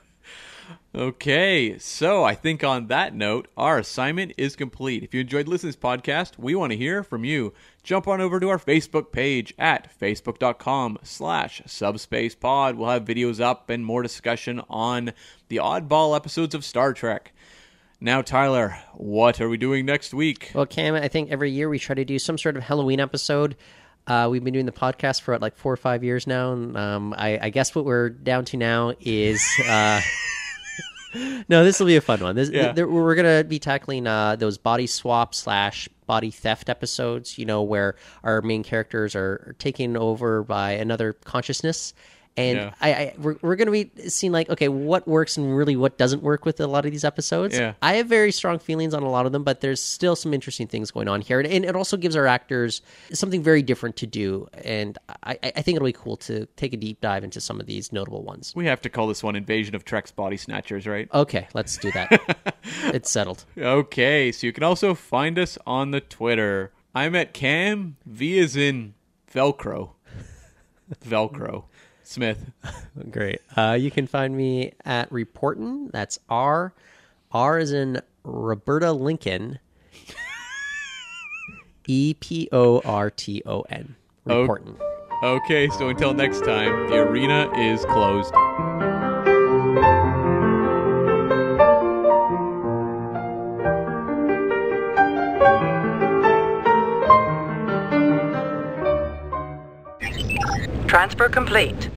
Okay, so I think on that note, our assignment is complete. If you enjoyed listening to this podcast, we want to hear from you. Jump on over to our Facebook page at facebook.com slash subspacepod. We'll have videos up and more discussion on the oddball episodes of Star Trek. Now, Tyler, what are we doing next week? Well, Cam, I think every year we try to do some sort of Halloween episode. Uh, we've been doing the podcast for what, like four or five years now, and um, I, I guess what we're down to now is. Uh, No, this will be a fun one. This, Yeah. th- we're going to be tackling uh, those body swap slash body theft episodes, you know, where our main characters are taken over by another consciousness. And Yeah. I, I we're, we're going to be seeing like, okay, what works and really what doesn't work with a lot of these episodes. Yeah. I have very strong feelings on a lot of them, but there's still some interesting things going on here. And, and it also gives our actors something very different to do. And I, I think it'll be cool to take a deep dive into some of these notable ones. We have to call this one Invasion of Trek's Body Snatchers, right? Okay, let's do that. It's settled. Okay, so you can also find us on the Twitter. I'm at Cam, V as in Velcro. Velcro. Smith. Great. Uh, you can find me at Reportin. That's R. R is in Roberta Lincoln. E P O R T O N. Reportin. Okay, so until next time, the arena is closed. Transfer complete.